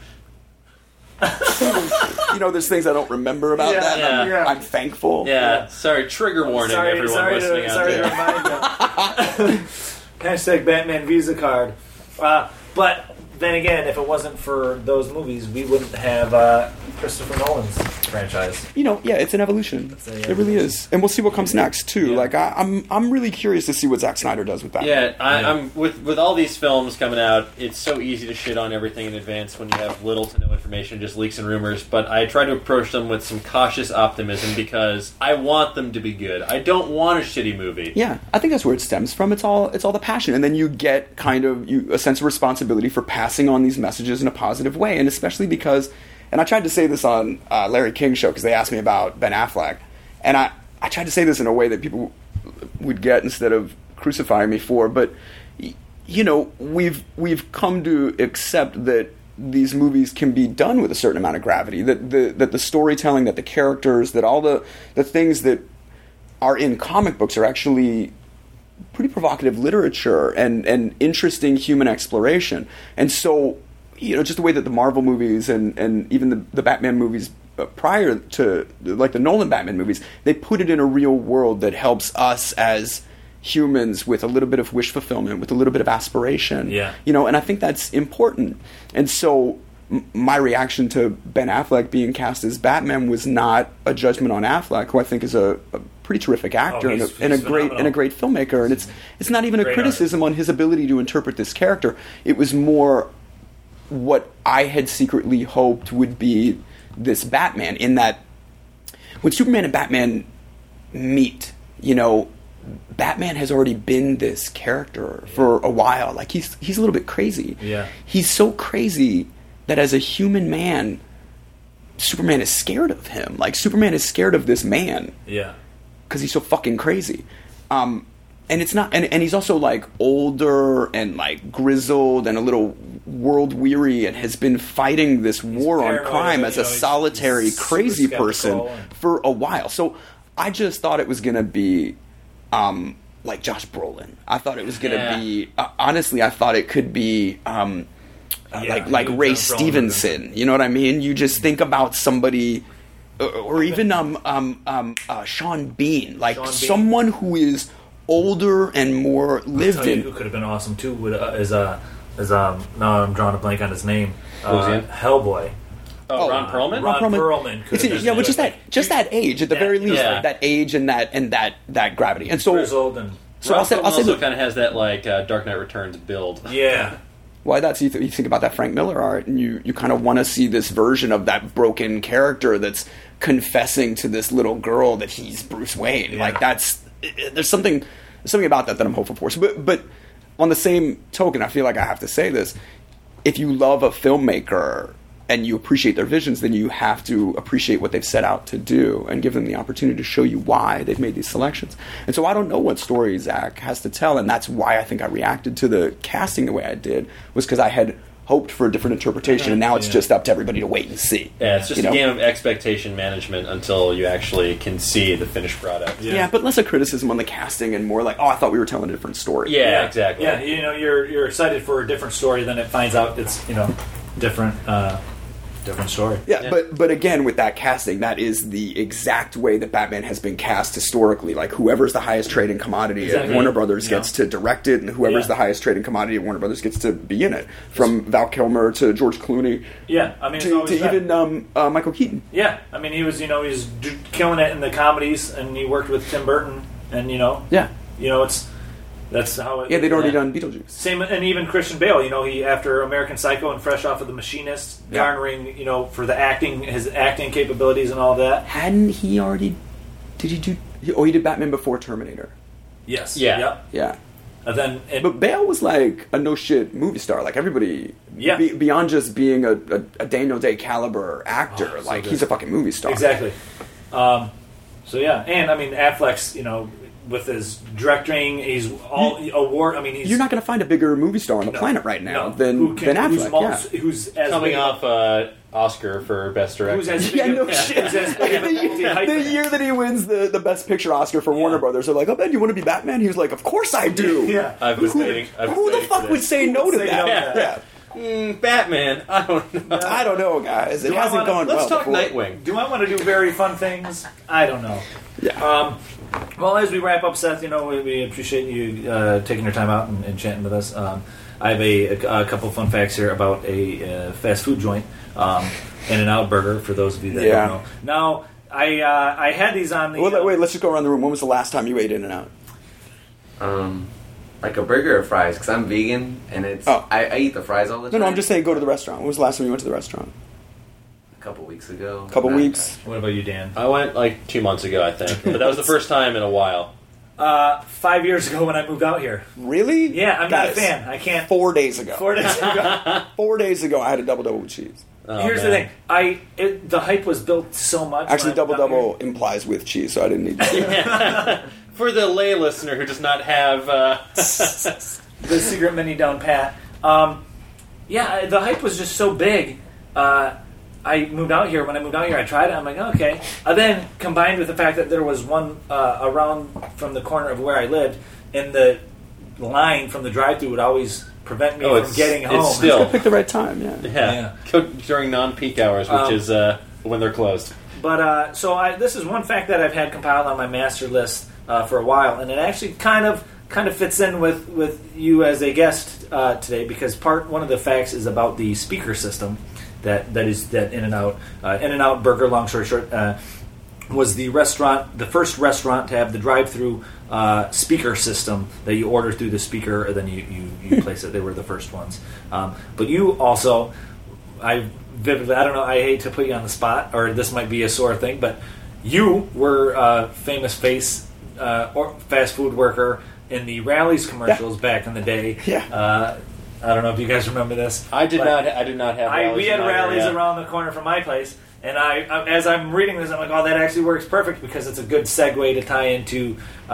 You know, there's things I don't remember about Yeah, that. and yeah. I'm thankful. Yeah, sorry, trigger warning, everyone listening out sorry there. to remind you. Hashtag Batman Visa card. But then again, if it wasn't for those movies, we wouldn't have Christopher Nolan's franchise. You know, yeah, it's an evolution. It really is, and we'll see what comes next too. Yeah. Like I'm really curious to see what Zack Snyder does with that. Yeah, I'm with all these films coming out. It's so easy to shit on everything in advance when you have little to no information, just leaks and rumors. But I try to approach them with some cautious optimism because I want them to be good. I don't want a shitty movie. Yeah, I think that's where it stems from. It's all the passion, and then you get kind of a sense of responsibility for passing on these messages in a positive way, and especially because, and I tried to say this on Larry King's show because they asked me about Ben Affleck, and I tried to say this in a way that people would get instead of crucifying me for, but you know, we've come to accept that these movies can be done with a certain amount of gravity, that the storytelling, that the characters, that all the things that are in comic books are actually pretty provocative literature and interesting human exploration. And so, you know, just the way that the Marvel movies and even the Batman movies prior to, like the Nolan Batman movies, they put it in a real world that helps us as humans with a little bit of wish fulfillment, with a little bit of aspiration. Yeah. You know, and I think that's important. And so my reaction to Ben Affleck being cast as Batman was not a judgment on Affleck, who I think is a pretty terrific actor he's and a phenomenal. great filmmaker, and it's not even a Great criticism on his ability to interpret this character. It was more what I had secretly hoped would be this Batman, in that when Superman and Batman meet, you know, Batman has already been this character for a while. Like, he's a little bit crazy. Yeah. He's so crazy that as a human man, Superman is scared of him. Like, Superman is scared of this man. Yeah. Because he's so fucking crazy. And it's not, and he's also like older and like grizzled and a little world weary, and has been fighting this war on crime as a solitary crazy person for a while. So I just thought it was gonna be like Josh Brolin. I thought it was gonna be honestly, I thought it could be like Ray Stevenson. You know what I mean? You just think about somebody, or even Sean Bean, like someone who is older and more lived in. Who could have been awesome too now I'm drawing a blank on his name. Hellboy. Ron Perlman. Ron Perlman. Which is that age at the very least, like that age and that gravity, and so grizzled and. So Ron I'll say, also kind of has that like Dark Knight Returns build. Yeah. Why that's you think about that Frank Miller art, and you kind of want to see this version of that broken character that's confessing to this little girl that he's Bruce Wayne. Yeah. Like there's something about that I'm hopeful for. So, but on the same token, I feel like I have to say this: if you love a filmmaker and you appreciate their visions, then you have to appreciate what they've set out to do and give them the opportunity to show you why they've made these selections. And so I don't know what story Zach has to tell, and that's why I think I reacted to the casting the way I did, was because I had hoped for a different interpretation, and now it's just up to everybody to wait and see. Yeah, it's just a game of expectation management until you actually can see the finished product. Yeah, but less a criticism on the casting and more like, oh, I thought we were telling a different story. Yeah, exactly. Yeah, you're excited for a different story, then it finds out it's different story. Yeah, but again, with that casting, that is the exact way that Batman has been cast historically. Like, whoever's the highest trading commodity at Warner Brothers gets to direct it, and whoever's the highest trading commodity at Warner Brothers gets to be in it. From Val Kilmer to George Clooney. Yeah, I mean, to even Michael Keaton. Yeah, I mean, he was killing it in the comedies, and he worked with Tim Burton, and that's how it... Yeah, they'd already done Beetlejuice. Same, and even Christian Bale, he after American Psycho and fresh off of The Machinist, garnering, for the acting, his acting capabilities and all that. Hadn't he already... Did he do... he did Batman before Terminator. Yes. Yeah. Yep. Yeah. And then... But Bale was like a no-shit movie star. Like, everybody... Yeah. Beyond just being a Daniel Day caliber actor, so he's a fucking movie star. Exactly. So, yeah. And, I mean, Affleck's, with his directing, he's all award. I mean, you're not going to find a bigger movie star on the planet right now than Affleck. Who's as coming off Oscar for Best Director? Who's as big the year that he wins the Best Picture Oscar for Warner Brothers, they're like, "Oh, Ben, you want to be Batman?" He was like, "Of course I do." Yeah, who the fuck would say no to that? Batman. I don't know. I don't know, guys. It hasn't gone well. Let's talk before. Nightwing. Do I want to do very fun things? I don't know. Yeah. Well, as we wrap up, Seth, we appreciate you taking your time out and chatting with us. I have a couple of fun facts here about a fast food joint, In-N-Out Burger, for those of you that don't know. Now, I had these on the... Wait, let's just go around the room. When was the last time you ate In-N-Out? Like a burger or fries, because I'm vegan, and it's... I eat the fries all the time. No, I'm just saying go to the restaurant. When was the last time you went to the restaurant? A couple weeks ago. Weeks. What about you, Dan? I went like 2 months ago, I think. But that was the first time in a while. 5 years ago when I moved out here. Really? Yeah, I'm not a fan. I can't... 4 days ago. 4 days ago. 4 days ago, I had a double-double with cheese. Here's the thing. The hype was built so much... Actually, double-double implies with cheese, so I didn't need to. For the lay listener who does not have... the secret menu down pat. The hype was just so big. I moved out here. When I moved out here, I tried it. I'm like, okay. Then, combined with the fact that there was one around from the corner of where I lived, and the line from the drive-thru would always prevent me from getting home. It's still... Pick the right time, Yeah. During non-peak hours, which is when they're closed. But, this is one fact that I've had compiled on my master list for a while, and it actually kind of fits in with you as a guest today, because one of the facts is about the speaker system that In-N-Out Burger. Long story short, was the first restaurant to have the drive-through speaker system that you order through the speaker, and then you place it. They were the first ones. But you also, I don't know, I hate to put you on the spot, or this might be a sore thing, but you were a famous fast food worker in the Rally's commercials back in the day. Yeah. I don't know if you guys remember this. I did not have Rally's. We had in my Rally's area. around the corner from my place, and I as I'm reading this, I'm like, oh, that actually works perfect because it's a good segue to tie into,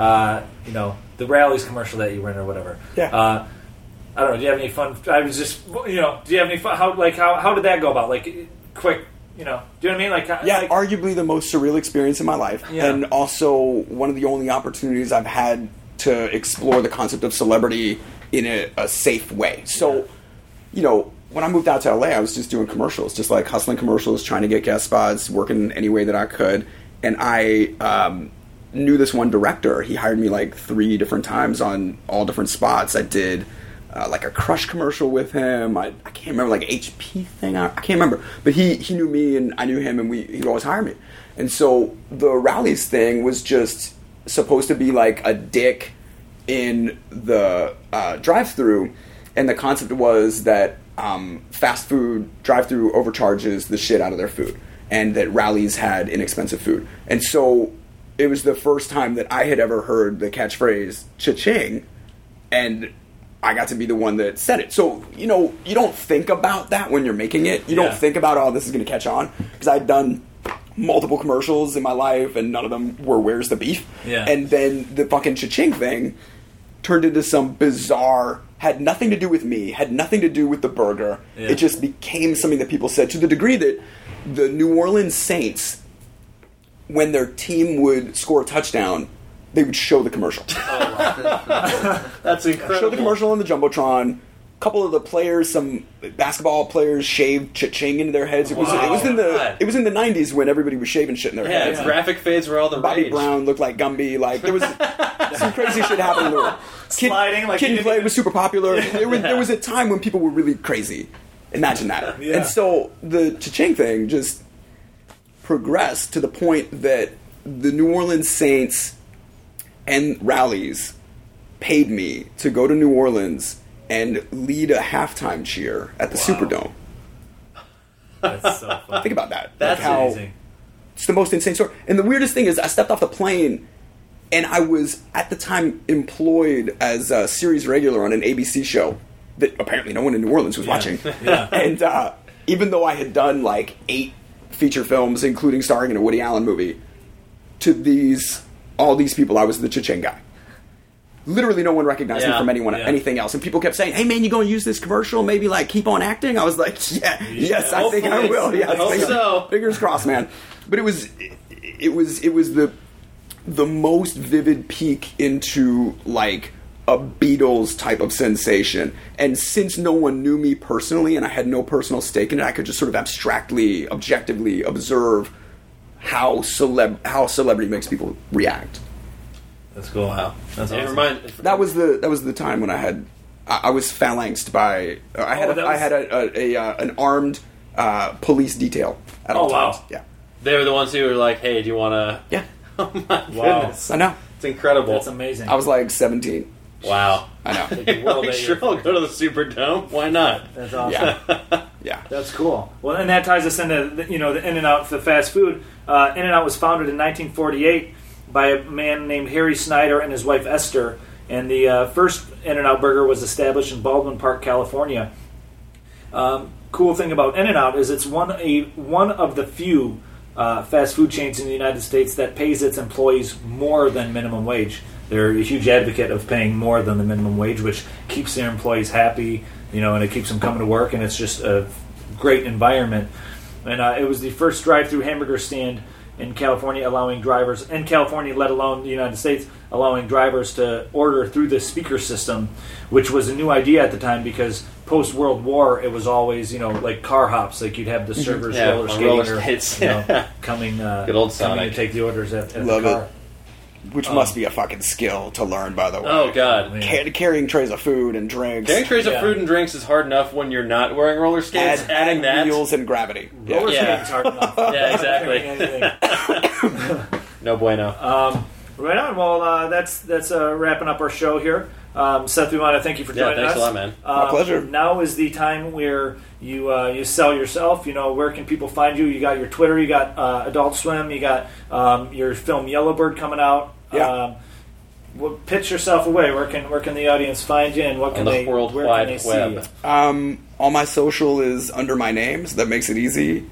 the Rally's commercial that you were in or whatever. Yeah. I don't know. Do you have any fun? I was just, do you have any fun? How did that go about? Like, quick, do you know what I mean? Arguably the most surreal experience in my life, and also one of the only opportunities I've had to explore the concept of celebrity in a safe way. So, when I moved out to LA, I was just doing commercials, just like hustling commercials, trying to get guest spots, working any way that I could. And I knew this one director. He hired me like 3 different times on all different spots. I did like a Crush commercial with him. I can't remember, like HP thing. I can't remember. But he knew me and I knew him, and he'd always hire me. And so the Rally's thing was just supposed to be like a dick in the drive-thru, and the concept was that fast food drive-thru overcharges the shit out of their food, and that Rally's had inexpensive food. And so it was the first time that I had ever heard the catchphrase "cha-ching," and I got to be the one that said it. So, you don't think about that when you're making it. You don't think about, oh, this is going to catch on, because I'd done multiple commercials in my life, and none of them were "Where's the beef?" Yeah. And then the fucking cha-ching thing turned into some bizarre, had nothing to do with me, had nothing to do with the burger. Yeah. It just became something that people said, to the degree that the New Orleans Saints, when their team would score a touchdown, they would show the commercial. That's incredible. Show the commercial on the Jumbotron. A couple of the players, some basketball players, shaved cha-ching into their heads. It was in the 90s when everybody was shaving shit in their heads. Graphic fades were all the Bobby rage. Brown looked like Gumby. Like, there was some crazy shit happening in the world. Sliding, like Kid you and Play didn't- was super popular. There was a time when people were really crazy. Imagine that. Yeah. And so the cha-ching thing just progressed to the point that the New Orleans Saints and Rally's paid me to go to New Orleans and lead a halftime cheer at the Superdome. That's so funny. Think about that. That's Like how amazing. it's the most insane story. And the weirdest thing is, I stepped off the plane, and I was, at the time, employed as a series regular on an ABC show that apparently no one in New Orleans was watching. Yeah. And even though I had done like 8 feature films, including starring in a Woody Allen movie, to all these people, I was the cha-ching guy. Literally no one recognized me from anything else. And people kept saying, hey man, you going to use this commercial? Maybe like keep on acting? I was like, yes, I think I will. Yeah, I hope so. Fingers crossed, man. But it was the most vivid peek into like a Beatles type of sensation. And since no one knew me personally and I had no personal stake in it, I could just sort of abstractly, objectively observe how celebrity makes people react. That's cool. Wow. That's It awesome. That was the time when I was phalanxed by I had an armed police detail at all wow. times. Yeah. They were the ones who were like, hey, do you want to... Yeah. Oh my Wow. goodness. I know. It's incredible. That's amazing. I was like 17. Wow. I know. The world Like, that sure, you're- I'll go to the Superdome. Why not? That's awesome. Yeah. Yeah. That's cool. Well, and that ties us into the In-N-Out for fast food. In-N-Out was founded in 1948 by a man named Harry Snyder and his wife Esther, and the first In-N-Out burger was established in Baldwin Park, California. Cool thing about In-N-Out is it's one of the few fast food chains in the United States that pays its employees more than minimum wage. They're a huge advocate of paying more than the minimum wage, which keeps their employees happy, and it keeps them coming to work, and it's just a great environment. And it was the first drive-through hamburger stand in California, allowing drivers, in California, let alone the United States, allowing drivers to order through the speaker system, which was a new idea at the time because post-World War, it was always, like car hops, like you'd have the servers roller skating roller or skates. coming, Good old coming Sonic. to take the orders at the Love car. it. which must be a fucking skill to learn, by the way. Oh, God. Carrying trays of food and drinks. Carrying trays of food and drinks is hard enough when you're not wearing roller skates. Adding that. Wheels and gravity. Roller skating is hard enough. Yeah, exactly. No bueno. Right on. Well, that's wrapping up our show here. Seth, we want to thank you for joining us. Thanks a lot, man. My pleasure. Now is the time where you sell yourself. Where can people find you? You got your Twitter, you got Adult Swim, you got your film Yellowbird coming out. Yeah. Pitch yourself away. Where can the audience find you, and what can they World where Wide can they Web. see you? All my social is under my name, so that makes it easy.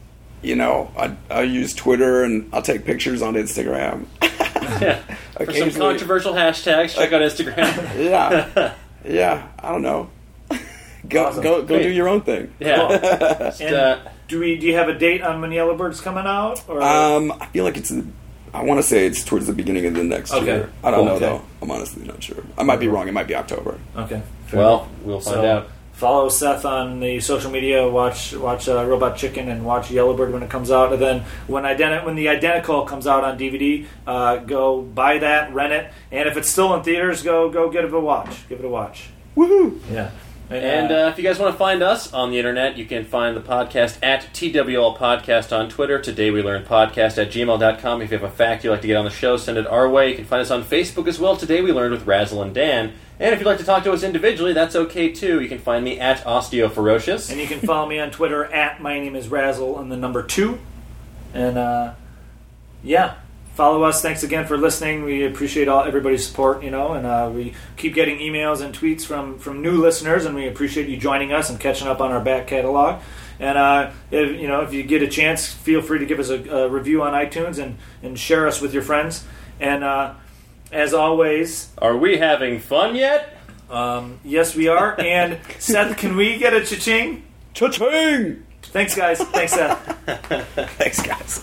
I use Twitter and I'll take pictures on Instagram. For some controversial hashtags, check out Instagram. Yeah. I don't know. Go do your own thing. Yeah. And do you have a date on when Yellowbird's coming out? Or? I feel like I want to say it's towards the beginning of the next year. I don't know though. I'm honestly not sure. I might be wrong. It might be October. Okay. Well, we'll find out. Follow Seth on the social media. Watch Robot Chicken and watch Yellowbird when it comes out. And then when the Identical comes out on DVD, go buy that, rent it, and if it's still in theaters, go give it a watch. Give it a watch. Woohoo! Yeah. And if you guys want to find us on the internet, you can find the podcast at TWL Podcast on Twitter, Today We Learned Podcast at gmail.com. If you have a fact you'd like to get on the show, send it our way. You can find us on Facebook as well, Today We Learned with Razzle and Dan. And if you'd like to talk to us individually, that's okay too. You can find me at Osteoferocious. And you can follow me on Twitter at My Name is Razzle and the number 2. And follow us. Thanks again for listening. We appreciate everybody's support, and we keep getting emails and tweets from new listeners, and we appreciate you joining us and catching up on our back catalog. And if you get a chance, feel free to give us a review on iTunes and share us with your friends. And as always, are we having fun yet? Yes, we are. And Seth, can we get a cha-ching? Cha-ching! Thanks, guys. Thanks, Seth. Thanks, guys.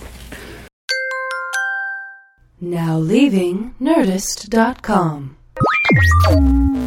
Now leaving Nerdist.com.